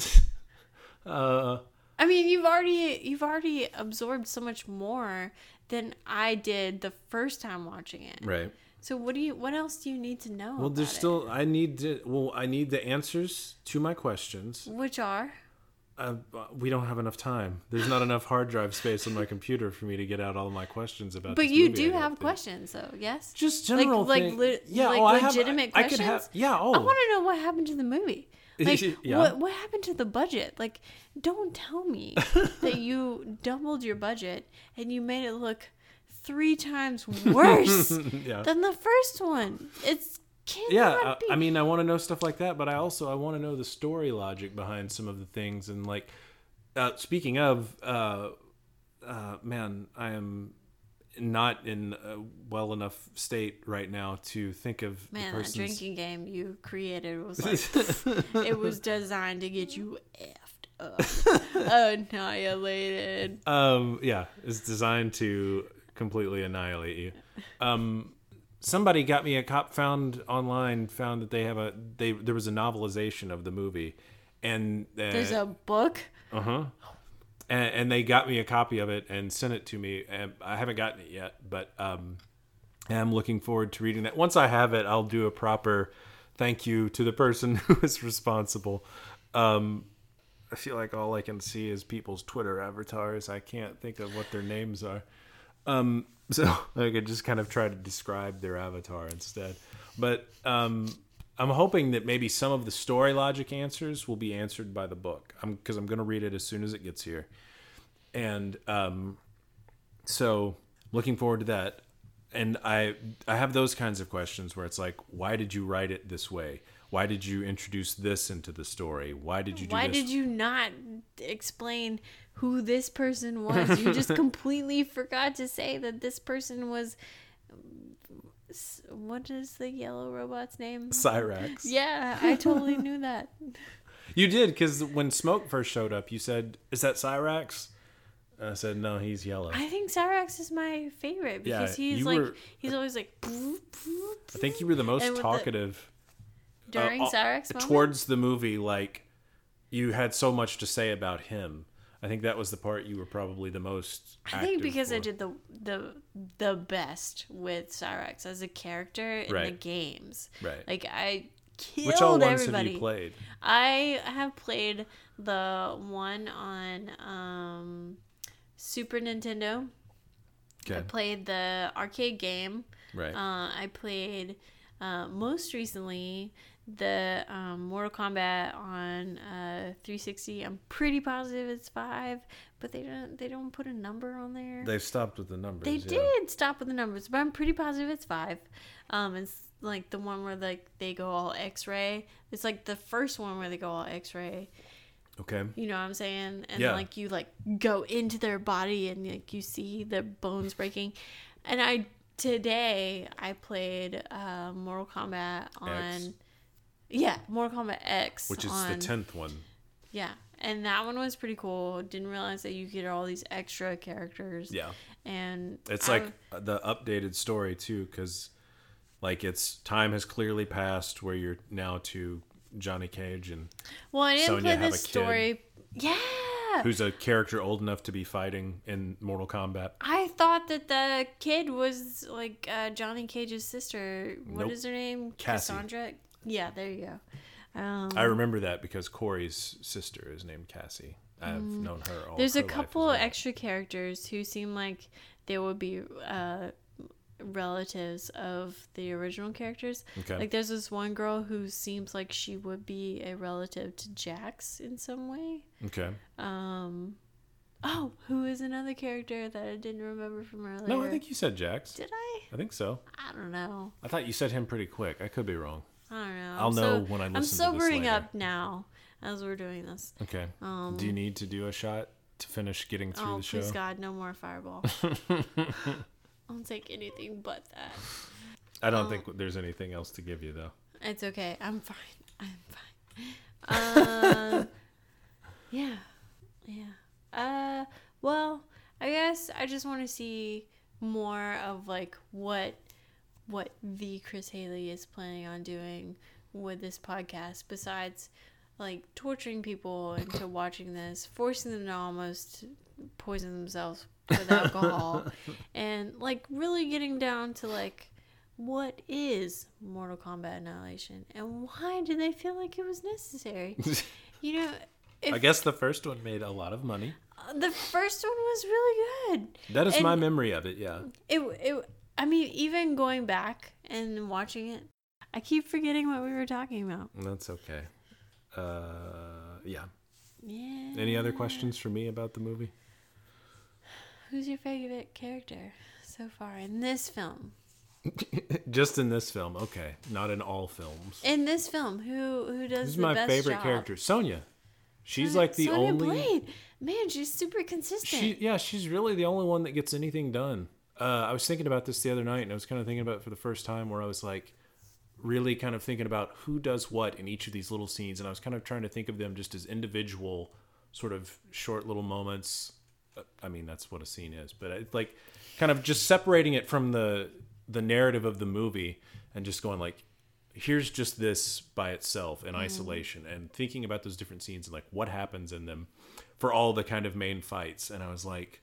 [SPEAKER 2] I mean, you've already absorbed so much more than I did the first time watching it.
[SPEAKER 1] Right.
[SPEAKER 2] So what else do you need to know?
[SPEAKER 1] Well, there's still, I need the answers to my questions.
[SPEAKER 2] Which are?
[SPEAKER 1] We don't have enough time. There's not enough hard drive space on my computer for me to get out all my questions about.
[SPEAKER 2] But
[SPEAKER 1] this
[SPEAKER 2] you
[SPEAKER 1] movie,
[SPEAKER 2] do have questions, though. Yes.
[SPEAKER 1] Just general
[SPEAKER 2] legitimate questions.
[SPEAKER 1] I
[SPEAKER 2] want to know what happened to the movie. Like,
[SPEAKER 1] yeah.
[SPEAKER 2] what happened to the budget? Like, don't tell me that you doubled your budget and you made it look 3 times worse than the first one. It's cannot be.
[SPEAKER 1] I mean, I want to know stuff like that, but I want to know the story logic behind some of the things. And like, speaking of, man, I am not in a well enough state right now to think of
[SPEAKER 2] that drinking game you created was like it was designed to get you effed up, annihilated.
[SPEAKER 1] Yeah, it's designed to completely annihilate you. Somebody got me found that there was a novelization of the movie, and
[SPEAKER 2] there's a book.
[SPEAKER 1] And they got me a copy of it and sent it to me. And I haven't gotten it yet, but I'm looking forward to reading that. Once I have it, I'll do a proper thank you to the person who is responsible. I feel like all I can see is people's Twitter avatars. I can't think of what their names are. So I could just kind of try to describe their avatar instead. But I'm hoping that maybe some of the story logic answers will be answered by the book. Because I'm going to read it as soon as it gets here. And so looking forward to that. And I have those kinds of questions where it's like, why did you write it this way? Why did you introduce this into the story? Why did you do this?
[SPEAKER 2] Why did you not explain who this person was? You just completely forgot to say that this person was... What is the yellow robot's name?
[SPEAKER 1] Cyrax.
[SPEAKER 2] Yeah, I totally knew that.
[SPEAKER 1] You did, because when Smoke first showed up, you said, "Is that Cyrax?" And I said, "No, he's yellow."
[SPEAKER 2] I think Cyrax is my favorite because he's always like.
[SPEAKER 1] I think you were the most talkative
[SPEAKER 2] during Cyrax moment?
[SPEAKER 1] Towards the movie. Like, you had so much to say about him. I think that was the part you were probably the most active
[SPEAKER 2] I think because
[SPEAKER 1] for.
[SPEAKER 2] I did the best with Cyrax as a character in the games.
[SPEAKER 1] Right.
[SPEAKER 2] Like, I killed
[SPEAKER 1] Which all ones
[SPEAKER 2] everybody.
[SPEAKER 1] have you played?
[SPEAKER 2] I have played the one on Super Nintendo.
[SPEAKER 1] Okay.
[SPEAKER 2] I played the arcade game.
[SPEAKER 1] Right.
[SPEAKER 2] I played most recently the Mortal Kombat on 360. I'm pretty positive it's 5, but they don't put a number on there.
[SPEAKER 1] They've stopped with the numbers.
[SPEAKER 2] They did stop with the numbers, but I'm pretty positive it's 5. It's like the one where like they go all X-ray. It's like the first one where they go all X-ray.
[SPEAKER 1] Okay.
[SPEAKER 2] You know what I'm saying? And
[SPEAKER 1] Yeah.
[SPEAKER 2] like you like go into their body and like you see their bones breaking. And today I played Mortal Kombat on
[SPEAKER 1] X.
[SPEAKER 2] Yeah, Mortal Kombat X,
[SPEAKER 1] Which is the 10th one.
[SPEAKER 2] Yeah, and that one was pretty cool. Didn't realize that you get all these extra characters.
[SPEAKER 1] Yeah.
[SPEAKER 2] And
[SPEAKER 1] It's like the updated story too, because like it's time has clearly passed where you're now to Johnny Cage and
[SPEAKER 2] well, I didn't
[SPEAKER 1] Sonya
[SPEAKER 2] play
[SPEAKER 1] have
[SPEAKER 2] this
[SPEAKER 1] a kid
[SPEAKER 2] story. Yeah.
[SPEAKER 1] who's a character old enough to be fighting in Mortal Kombat.
[SPEAKER 2] I thought that the kid was like Johnny Cage's sister. What
[SPEAKER 1] Nope.
[SPEAKER 2] is her name?
[SPEAKER 1] Cassie.
[SPEAKER 2] Cassandra? Yeah, there you go.
[SPEAKER 1] I remember that because Corey's sister is named Cassie. I've known her all
[SPEAKER 2] There's
[SPEAKER 1] her
[SPEAKER 2] a
[SPEAKER 1] life
[SPEAKER 2] couple
[SPEAKER 1] as
[SPEAKER 2] of
[SPEAKER 1] well.
[SPEAKER 2] extra characters who seem like they would be relatives of the original characters.
[SPEAKER 1] Okay.
[SPEAKER 2] Like there's this one girl who seems like she would be a relative to Jax in some way.
[SPEAKER 1] Okay.
[SPEAKER 2] Oh, who is another character that I didn't remember from earlier?
[SPEAKER 1] No, I think you said Jax.
[SPEAKER 2] Did I?
[SPEAKER 1] I think so.
[SPEAKER 2] I don't know.
[SPEAKER 1] I thought you said him pretty quick. I could be wrong.
[SPEAKER 2] I don't know.
[SPEAKER 1] I'll know when I listen to
[SPEAKER 2] I'm
[SPEAKER 1] this
[SPEAKER 2] sobering
[SPEAKER 1] later.
[SPEAKER 2] up now as we're doing this.
[SPEAKER 1] Okay. Do you need to do a shot to finish getting through
[SPEAKER 2] Oh,
[SPEAKER 1] the show?
[SPEAKER 2] please God, no more Fireball. I'll take anything but that.
[SPEAKER 1] I don't think there's anything else to give you though.
[SPEAKER 2] It's okay. I'm fine. I'm fine. Yeah. Well, I guess I just want to see more of like what the Chris Haley is planning on doing with this podcast besides like torturing people into watching this, forcing them to almost poison themselves with alcohol, and like really getting down to like what is Mortal Kombat Annihilation and why do they feel like it was necessary? You know,
[SPEAKER 1] I guess the first one made a lot of money.
[SPEAKER 2] the first one was really good.
[SPEAKER 1] That is
[SPEAKER 2] And
[SPEAKER 1] my memory of it, yeah.
[SPEAKER 2] I mean, even going back and watching it, I keep forgetting what we were talking about.
[SPEAKER 1] That's okay. Yeah.
[SPEAKER 2] Yeah.
[SPEAKER 1] Any other questions for me about the movie?
[SPEAKER 2] Who's your favorite character so far in this film?
[SPEAKER 1] Just in this film, okay. Not in all films.
[SPEAKER 2] In this film, who does
[SPEAKER 1] This is
[SPEAKER 2] the
[SPEAKER 1] my
[SPEAKER 2] best
[SPEAKER 1] favorite
[SPEAKER 2] job?
[SPEAKER 1] character, Sonya. She's like the
[SPEAKER 2] Sonya
[SPEAKER 1] only.
[SPEAKER 2] Blade. Man, she's super consistent.
[SPEAKER 1] She's really the only one that gets anything done. I was thinking about this the other night, and I was kind of thinking about it for the first time, where I was like, really kind of thinking about who does what in each of these little scenes, and I was kind of trying to think of them just as individual, sort of short little moments. I mean, that's what a scene is, but it's like kind of just separating it from the narrative of the movie and just going like, here's just this by itself in isolation, and thinking about those different scenes and like what happens in them for all the kind of main fights. And I was like,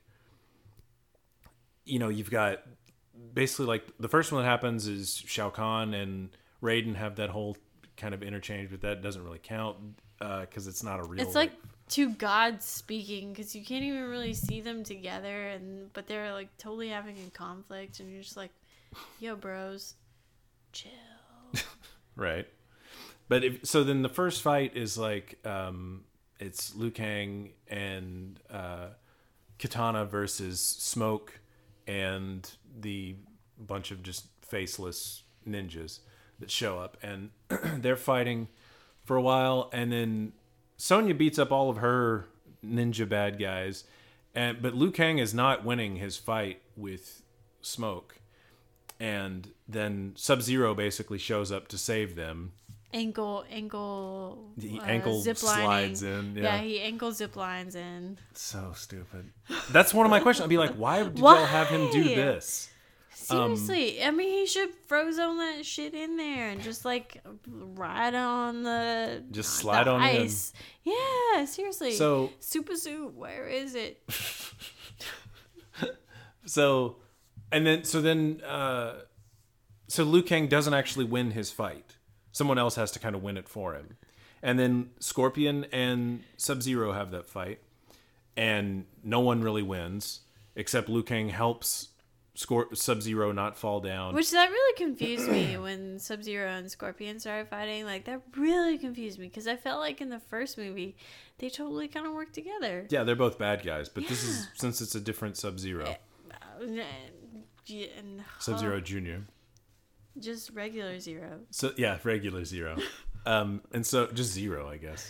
[SPEAKER 1] you know, you've got basically like the first one that happens is Shao Kahn and Raiden have that whole kind of interchange, but that doesn't really count because it's not a real.
[SPEAKER 2] It's like two gods speaking because you can't even really see them together, but they're like totally having a conflict, and you're just like, "Yo, bros, chill."
[SPEAKER 1] right. But so then the first fight is like it's Liu Kang and Kitana versus Smoke and the bunch of just faceless ninjas that show up, and they're fighting for a while, and then Sonya beats up all of her ninja bad guys, but Liu Kang is not winning his fight with Smoke, and then Sub-Zero basically shows up to save them.
[SPEAKER 2] Ankle
[SPEAKER 1] The ankle
[SPEAKER 2] zip
[SPEAKER 1] slides
[SPEAKER 2] lining.
[SPEAKER 1] in.
[SPEAKER 2] Yeah, he ankle zip lines in.
[SPEAKER 1] So stupid. That's one of my questions. I'd be like, why did y'all have him do this?
[SPEAKER 2] Seriously, I mean, he should frozone that shit in there and just like ride on the
[SPEAKER 1] Just slide on in.
[SPEAKER 2] ice. Yeah, seriously.
[SPEAKER 1] So-
[SPEAKER 2] Super Suit, where is it?
[SPEAKER 1] So Liu Kang doesn't actually win his fight. Someone else has to kind of win it for him. And then Scorpion and Sub-Zero have that fight, and no one really wins except Liu Kang helps Sub-Zero not fall down.
[SPEAKER 2] Which that really confused me when Sub-Zero and Scorpion started fighting. Like, that really confused me because I felt like in the first movie, they totally kind of worked together.
[SPEAKER 1] Yeah, they're both bad guys, but this is, since it's a different Sub-Zero. Sub-Zero Jr.
[SPEAKER 2] Just regular Zero.
[SPEAKER 1] So, yeah, regular Zero. And so, just Zero, I guess.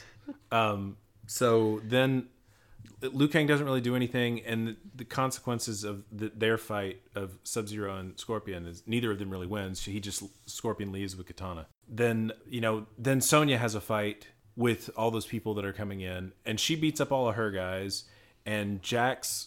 [SPEAKER 1] So then Liu Kang doesn't really do anything, and the consequences of their fight of Sub-Zero and Scorpion is neither of them really wins. Scorpion leaves with Katana. Then Sonya has a fight with all those people that are coming in, and she beats up all of her guys, and Jax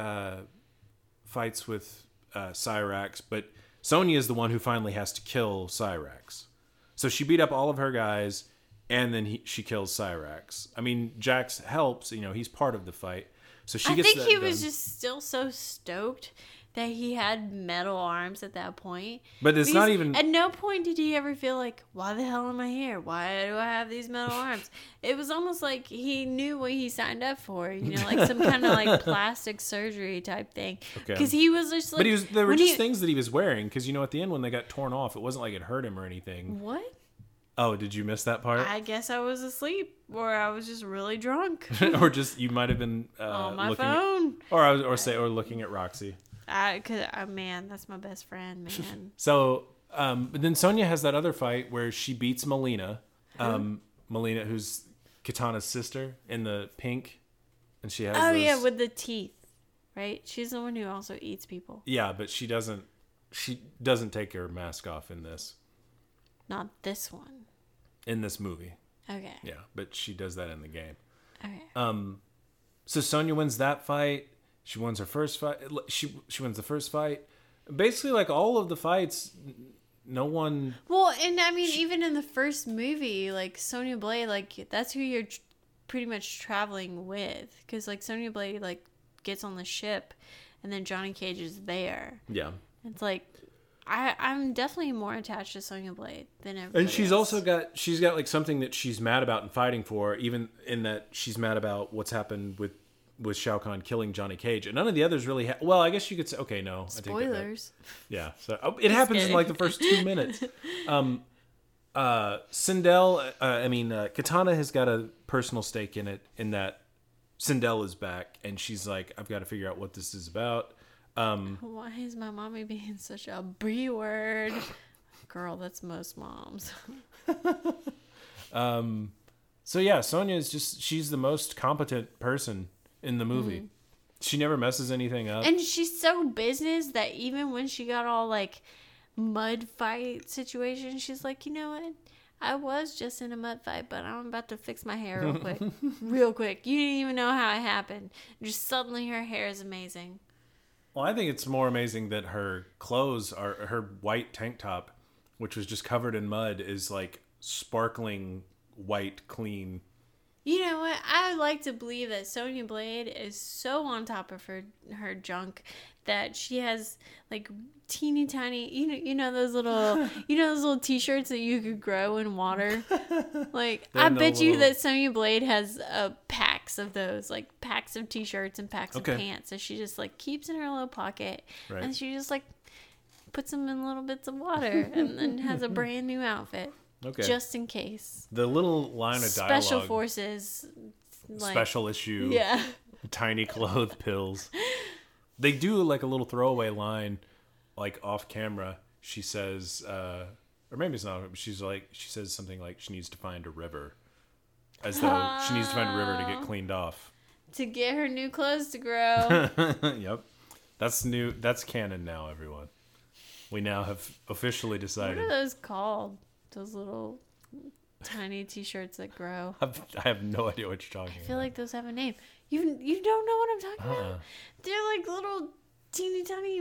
[SPEAKER 1] fights with Cyrax, but Sonya is the one who finally has to kill Cyrax. So she beat up all of her guys, and then she kills Cyrax. I mean, Jax helps. He's part of the fight. So she gets. I think
[SPEAKER 2] he was just still so stoked that he had metal arms at that point.
[SPEAKER 1] But it's not even.
[SPEAKER 2] At no point did he ever feel like, why the hell am I here? Why do I have these metal arms? It was almost like he knew what he signed up for. Like some kind of like plastic surgery type thing. Because he was just like.
[SPEAKER 1] But there were just things that he was wearing. Because at the end when they got torn off, it wasn't like it hurt him or anything.
[SPEAKER 2] What?
[SPEAKER 1] Oh, did you miss that part?
[SPEAKER 2] I guess I was asleep, or I was just really drunk,
[SPEAKER 1] or just you might have been
[SPEAKER 2] on my phone,
[SPEAKER 1] or looking at Roxy.
[SPEAKER 2] Man, that's my best friend, man.
[SPEAKER 1] So, but then Sonya has that other fight where she beats Melina, Melina, who's Katana's sister, in the pink, and she has.
[SPEAKER 2] Oh yeah, with the teeth, right? She's the one who also eats people.
[SPEAKER 1] Yeah, but she doesn't. She doesn't take her mask off in this.
[SPEAKER 2] Not this one.
[SPEAKER 1] In this movie.
[SPEAKER 2] Okay.
[SPEAKER 1] Yeah, but she does that in the game.
[SPEAKER 2] Okay.
[SPEAKER 1] So Sonya wins that fight. She wins her first fight. She wins the first fight. Basically, like all of the fights, no one.
[SPEAKER 2] Well, and I mean, even in the first movie, like Sonya Blade, like that's who you're pretty much traveling with, because like Sonya Blade like gets on the ship, and then Johnny Cage is there.
[SPEAKER 1] Yeah.
[SPEAKER 2] It's like. I'm definitely more attached to Sonya Blade than everybody
[SPEAKER 1] And she's
[SPEAKER 2] else.
[SPEAKER 1] also got like something that she's mad about and fighting for, even in that she's mad about what's happened with Shao Kahn killing Johnny Cage. And none of the others really well, I guess you could say, okay, no.
[SPEAKER 2] Spoilers.
[SPEAKER 1] Yeah. So it happens in like the first 2 minutes. Katana has got a personal stake in it, in that Sindel is back, and she's like, I've got to figure out what this is about.
[SPEAKER 2] Why is my mommy being such a B word? Girl, that's most moms.
[SPEAKER 1] So yeah, Sonya is she's the most competent person in the movie. Mm-hmm. She never messes anything up.
[SPEAKER 2] And she's so business that even when she got all like mud fight situation, she's like, you know what? I was just in a mud fight, but I'm about to fix my hair real quick. Real quick. You didn't even know how it happened. Just suddenly her hair is amazing.
[SPEAKER 1] Well, I think it's more amazing that her clothes her white tank top, which was just covered in mud, is like sparkling white, clean.
[SPEAKER 2] You know what? I like to believe that Sonya Blade is so on top of her junk that she has like teeny tiny, you know those little t-shirts that you could grow in water. Like I bet you that Sonya Blade has packs of those, like packs of t-shirts and packs of pants that she just like keeps in her little pocket, right. And she just like puts them in little bits of water and then has a brand new outfit.
[SPEAKER 1] Okay.
[SPEAKER 2] Just in case.
[SPEAKER 1] The little line of dialogue.
[SPEAKER 2] Special forces. Like, special
[SPEAKER 1] issue.
[SPEAKER 2] Yeah.
[SPEAKER 1] Tiny clothes pills. They do like a little throwaway line, like off camera. She says, or maybe it's not. She says something like she needs to find a river, as though she needs to find a river to get cleaned off.
[SPEAKER 2] To get her new clothes to grow.
[SPEAKER 1] Yep, that's new. That's canon now, everyone. We now have officially decided.
[SPEAKER 2] What are those called? Those little tiny t-shirts that grow.
[SPEAKER 1] I have no idea what you're talking about.
[SPEAKER 2] I feel like those have a name. You don't know what I'm talking about? They're like little teeny tiny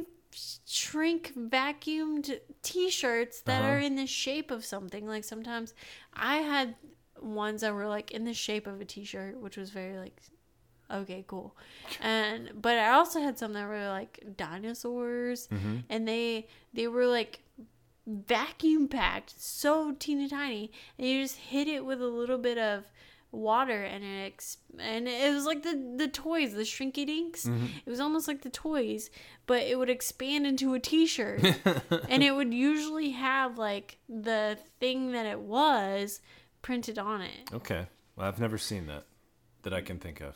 [SPEAKER 2] shrink vacuumed t-shirts that are in the shape of something. Like sometimes I had ones that were like in the shape of a t-shirt, which was very like, okay, cool. But I also had some that were like dinosaurs, and they were like vacuum packed, so teeny tiny, and you just hit it with a little bit of water, and and it was like the toys, the Shrinky Dinks. It was almost like the toys, but it would expand into a t-shirt. And it would usually have like the thing that it was printed on it.
[SPEAKER 1] Okay. Well, I've never seen that I can think of.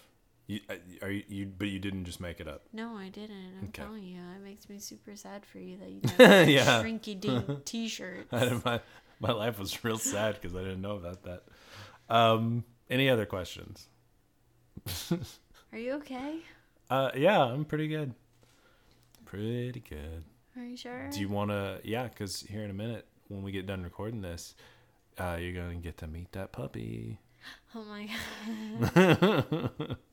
[SPEAKER 1] But you didn't just make it up.
[SPEAKER 2] No, I didn't. I'm
[SPEAKER 1] Okay.
[SPEAKER 2] telling you, it makes me super sad for you that you never
[SPEAKER 1] Yeah.
[SPEAKER 2] Shrinky Dink t-shirts.
[SPEAKER 1] My life was real sad because I didn't know about that. Any other questions?
[SPEAKER 2] Are you okay?
[SPEAKER 1] Yeah, I'm pretty good. Pretty good.
[SPEAKER 2] Are you sure?
[SPEAKER 1] Do you want to? Yeah, because here in a minute, when we get done recording this, you're going to get to meet that puppy.
[SPEAKER 2] Oh my god.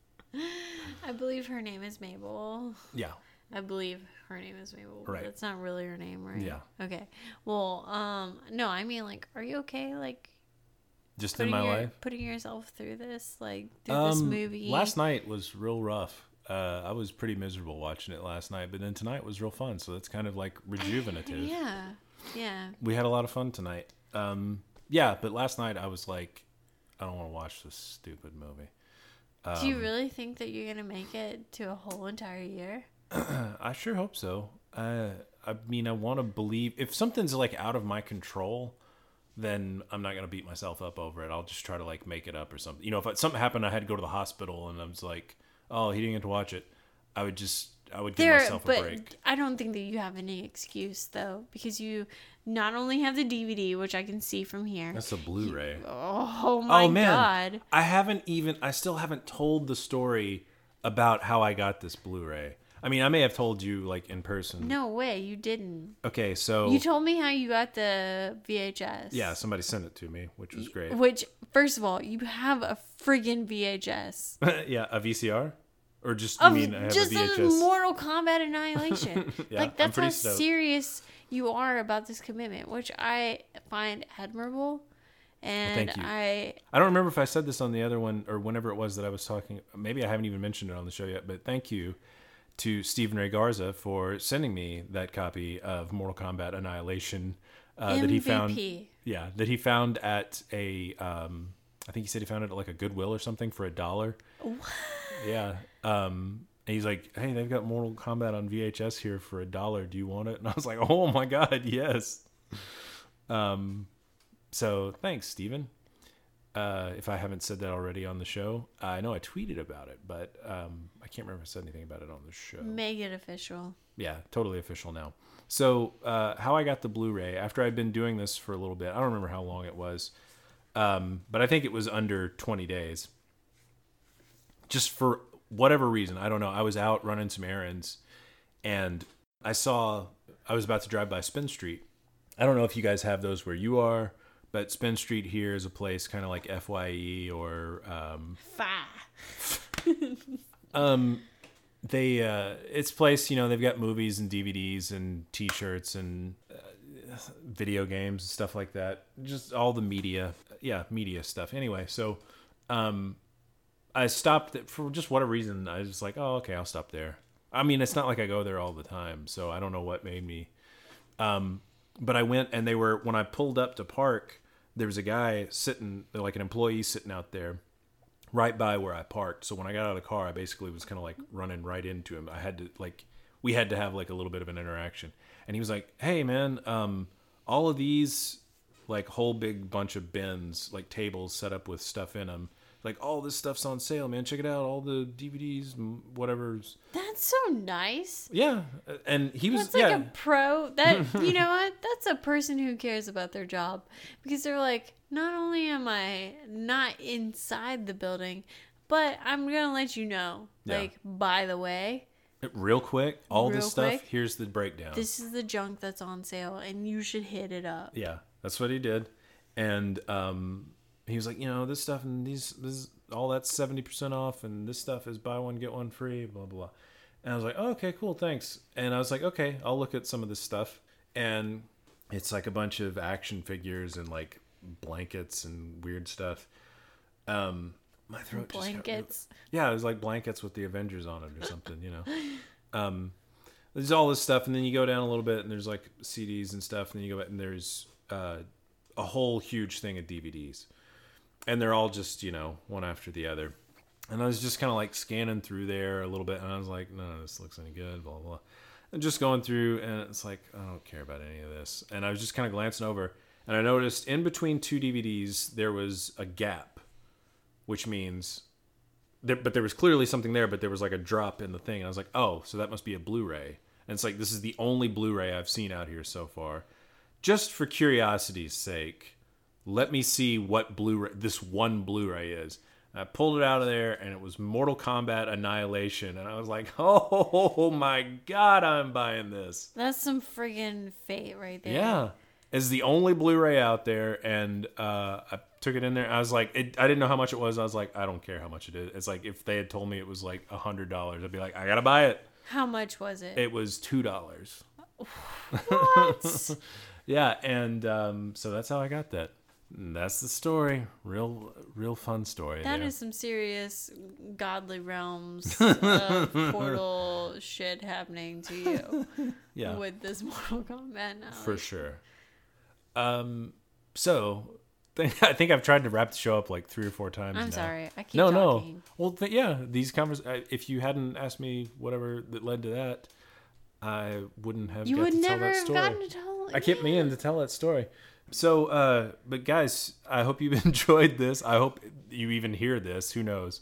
[SPEAKER 2] I believe her name is Mabel.
[SPEAKER 1] Yeah.
[SPEAKER 2] I believe her name is Mabel.
[SPEAKER 1] Right.
[SPEAKER 2] That's not really her name, right?
[SPEAKER 1] Yeah.
[SPEAKER 2] Okay. Well, no, I mean, like, are you okay? Like,
[SPEAKER 1] Just in my life?
[SPEAKER 2] putting yourself through this, like, through this movie.
[SPEAKER 1] Last night was real rough. I was pretty miserable watching it last night, but then tonight was real fun. So that's kind of like rejuvenative.
[SPEAKER 2] Yeah. Yeah.
[SPEAKER 1] We had a lot of fun tonight. Yeah, but last night I was like, I don't want to watch this stupid movie.
[SPEAKER 2] Do you really think that you're going to make it to a whole entire year?
[SPEAKER 1] I sure hope so. I mean, I want to believe if something's like out of my control, then I'm not going to beat myself up over it. I'll just try to like make it up or something. You know, if something happened, I had to go to the hospital and I was like, oh, he didn't get to watch it. I would give myself a break.
[SPEAKER 2] I don't think that you have any excuse though, because you not only have the DVD, which I can see from here.
[SPEAKER 1] That's a Blu-ray.
[SPEAKER 2] Oh my god.
[SPEAKER 1] I still haven't told the story about how I got this Blu-ray. I mean, I may have told you like in person.
[SPEAKER 2] No way, you didn't.
[SPEAKER 1] Okay, so
[SPEAKER 2] You told me how you got the VHS.
[SPEAKER 1] yeah, somebody sent it to me, which was great.
[SPEAKER 2] Which, first of all, you have a friggin' VHS.
[SPEAKER 1] Yeah, a VCR? Or just,
[SPEAKER 2] Of
[SPEAKER 1] you mean I have
[SPEAKER 2] just
[SPEAKER 1] a VHS?
[SPEAKER 2] Mortal Kombat Annihilation.
[SPEAKER 1] Yeah,
[SPEAKER 2] like,
[SPEAKER 1] I'm
[SPEAKER 2] that's
[SPEAKER 1] pretty
[SPEAKER 2] how
[SPEAKER 1] stoked.
[SPEAKER 2] serious you are about this commitment, which I find admirable. And
[SPEAKER 1] thank you.
[SPEAKER 2] I
[SPEAKER 1] don't remember if I said this on the other one or whenever it was that I was talking. Maybe I haven't even mentioned it on the show yet, but thank you to Stephen Ray Garza for sending me that copy of Mortal Kombat Annihilation that he found.
[SPEAKER 2] MVP.
[SPEAKER 1] Yeah, that he found at a. I think he said he found it at like a Goodwill or something for $1.
[SPEAKER 2] What?
[SPEAKER 1] Yeah. And he's like, hey, they've got Mortal Kombat on VHS here for $1. Do you want it? And I was like, oh my God, yes. So thanks, Steven. If I haven't said that already on the show, I know I tweeted about it, but I can't remember if I said anything about it on the show.
[SPEAKER 2] Make it official.
[SPEAKER 1] Yeah, totally official now. So how I got the Blu-ray, after I'd been doing this for a little bit, I don't remember how long it was, but I think it was under 20 days. Just for whatever reason, I don't know. I was out running some errands, and I was about to drive by Spin Street. I don't know if you guys have those where you are, but Spin Street here is a place kind of like FYE or it's a place, you know, they've got movies and DVDs and T-shirts and video games and stuff like that. Just all the media stuff. Anyway, so I stopped for just whatever reason. I was just like, oh, okay, I'll stop there. I mean, it's not like I go there all the time, so I don't know what made me. But I went, and when I pulled up to park, there was a guy sitting, like an employee sitting out there right by where I parked. So when I got out of the car, I basically was kind of like running right into him. We had to have like a little bit of an interaction. And he was like, hey man, all of these, like whole big bunch of bins, like tables set up with stuff in them. Like, all this stuff's on sale, man. Check it out. All the DVDs and whatever's.
[SPEAKER 2] That's so nice.
[SPEAKER 1] Yeah. And he was,
[SPEAKER 2] That's like a pro. That, you know what? That's a person who cares about their job. Because they're like, not only am I not inside the building, but I'm going to let you know.
[SPEAKER 1] Yeah.
[SPEAKER 2] Like, by the way.
[SPEAKER 1] Real quick, all this stuff,
[SPEAKER 2] quick,
[SPEAKER 1] here's the breakdown.
[SPEAKER 2] This is the junk that's on sale, and you should hit it up.
[SPEAKER 1] Yeah, that's what he did. And he was like, you know, this stuff and this all that's 70% off, and this stuff is buy one get one free, blah blah blah. And I was like, oh, okay, cool, thanks. And I was like, okay, I'll look at some of this stuff. And it's like a bunch of action figures and like blankets and weird stuff. My throat
[SPEAKER 2] blankets.
[SPEAKER 1] Yeah, it was like blankets with the Avengers on it or something, you know. There's all this stuff, and then you go down a little bit, and there's like CDs and stuff, and then you go back, and there's a whole huge thing of DVDs. And they're all just, one after the other. And I was just kind of like scanning through there a little bit, and I was like, none of this looks any good, blah, blah. And just going through, and it's like, I don't care about any of this. And I was just kind of glancing over, and I noticed in between two DVDs, there was a gap, which means, but there was clearly something there, but there was like a drop in the thing. And I was like, oh, so that must be a Blu-ray. And it's like, this is the only Blu-ray I've seen out here so far. Just for curiosity's sake, let me see what Blu-ray this one Blu-ray is. And I pulled it out of there, and it was Mortal Kombat Annihilation. And I was like, oh my God, I'm buying this.
[SPEAKER 2] That's some friggin' fate right there.
[SPEAKER 1] Yeah. It's the only Blu-ray out there, and I took it in there. I was like, I didn't know how much it was. I was like, I don't care how much it is. It's like, if they had told me it was like $100, I'd be like, I gotta buy it.
[SPEAKER 2] How much was it?
[SPEAKER 1] It was $2.
[SPEAKER 2] What?
[SPEAKER 1] Yeah, and so that's how I got that. And that's the story. Real fun story.
[SPEAKER 2] That
[SPEAKER 1] there.
[SPEAKER 2] is some serious godly realms of portal shit happening to you.
[SPEAKER 1] Yeah.
[SPEAKER 2] With this Mortal Kombat now.
[SPEAKER 1] For sure. So I think I've tried to wrap the show up like 3 or 4 times.
[SPEAKER 2] I'm
[SPEAKER 1] now.
[SPEAKER 2] sorry. I keep talking.
[SPEAKER 1] Well, yeah, these if you hadn't asked me whatever that led to that, I wouldn't have
[SPEAKER 2] You
[SPEAKER 1] got
[SPEAKER 2] would
[SPEAKER 1] to
[SPEAKER 2] never
[SPEAKER 1] tell that
[SPEAKER 2] have
[SPEAKER 1] story.
[SPEAKER 2] gotten to tell it.
[SPEAKER 1] I kept meaning to tell that story. So, but guys, I hope you've enjoyed this. I hope you even hear this. Who knows?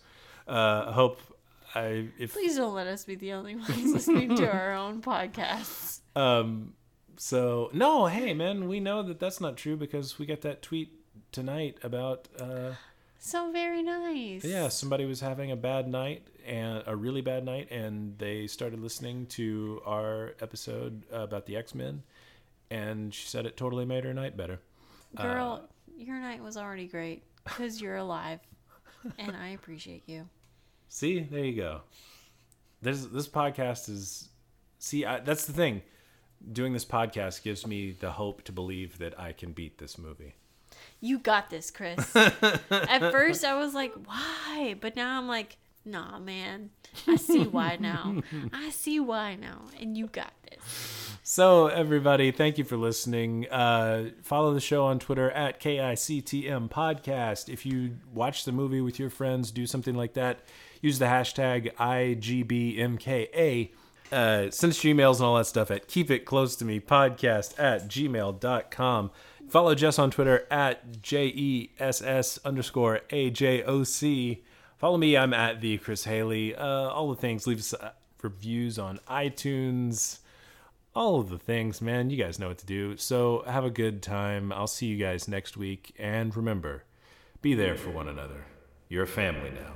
[SPEAKER 2] Please don't let us be the only ones listening to our own podcasts.
[SPEAKER 1] So no, hey man, we know that that's not true because we got that tweet tonight about
[SPEAKER 2] So very nice.
[SPEAKER 1] yeah, somebody was having a bad night, and a really bad night, and they started listening to our episode about the X-Men, and she said it totally made her night better.
[SPEAKER 2] Girl, your night was already great because you're alive, and I appreciate you.
[SPEAKER 1] See, there you go. This podcast is that's the thing. Doing this podcast gives me the hope to believe that I can beat this movie.
[SPEAKER 2] You got this, Chris. At first, I was like, why? But now I'm like, nah, man. I see why now. And you got this.
[SPEAKER 1] So, everybody, thank you for listening. Follow the show on Twitter at KICTM Podcast. If you watch the movie with your friends, do something like that. Use the hashtag IGBMKA. Send us Gmails and all that stuff at keepitclosetomepodcast@gmail.com. Follow Jess on Twitter at JESS_AJOC. Follow me, I'm at the Chris Haley. All the things. Leave us reviews on iTunes. All of the things, man. You guys know what to do. So have a good time. I'll see you guys next week. And remember, be there for one another. You're a family now.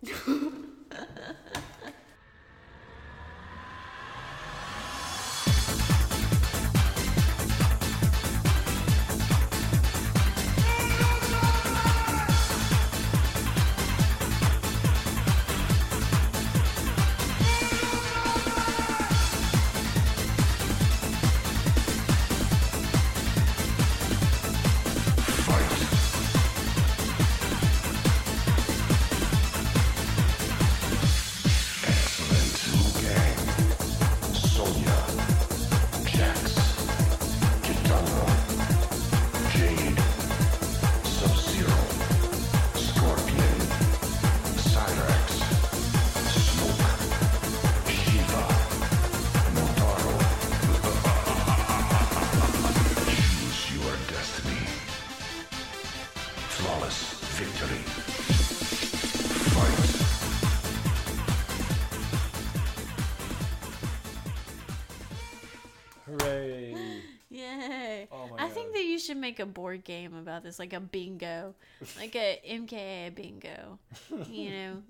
[SPEAKER 1] Hooray.
[SPEAKER 2] Yay.
[SPEAKER 1] Oh my
[SPEAKER 2] I
[SPEAKER 1] God.
[SPEAKER 2] think that you should make a board game about this, like a bingo. Like a MKA bingo. You know,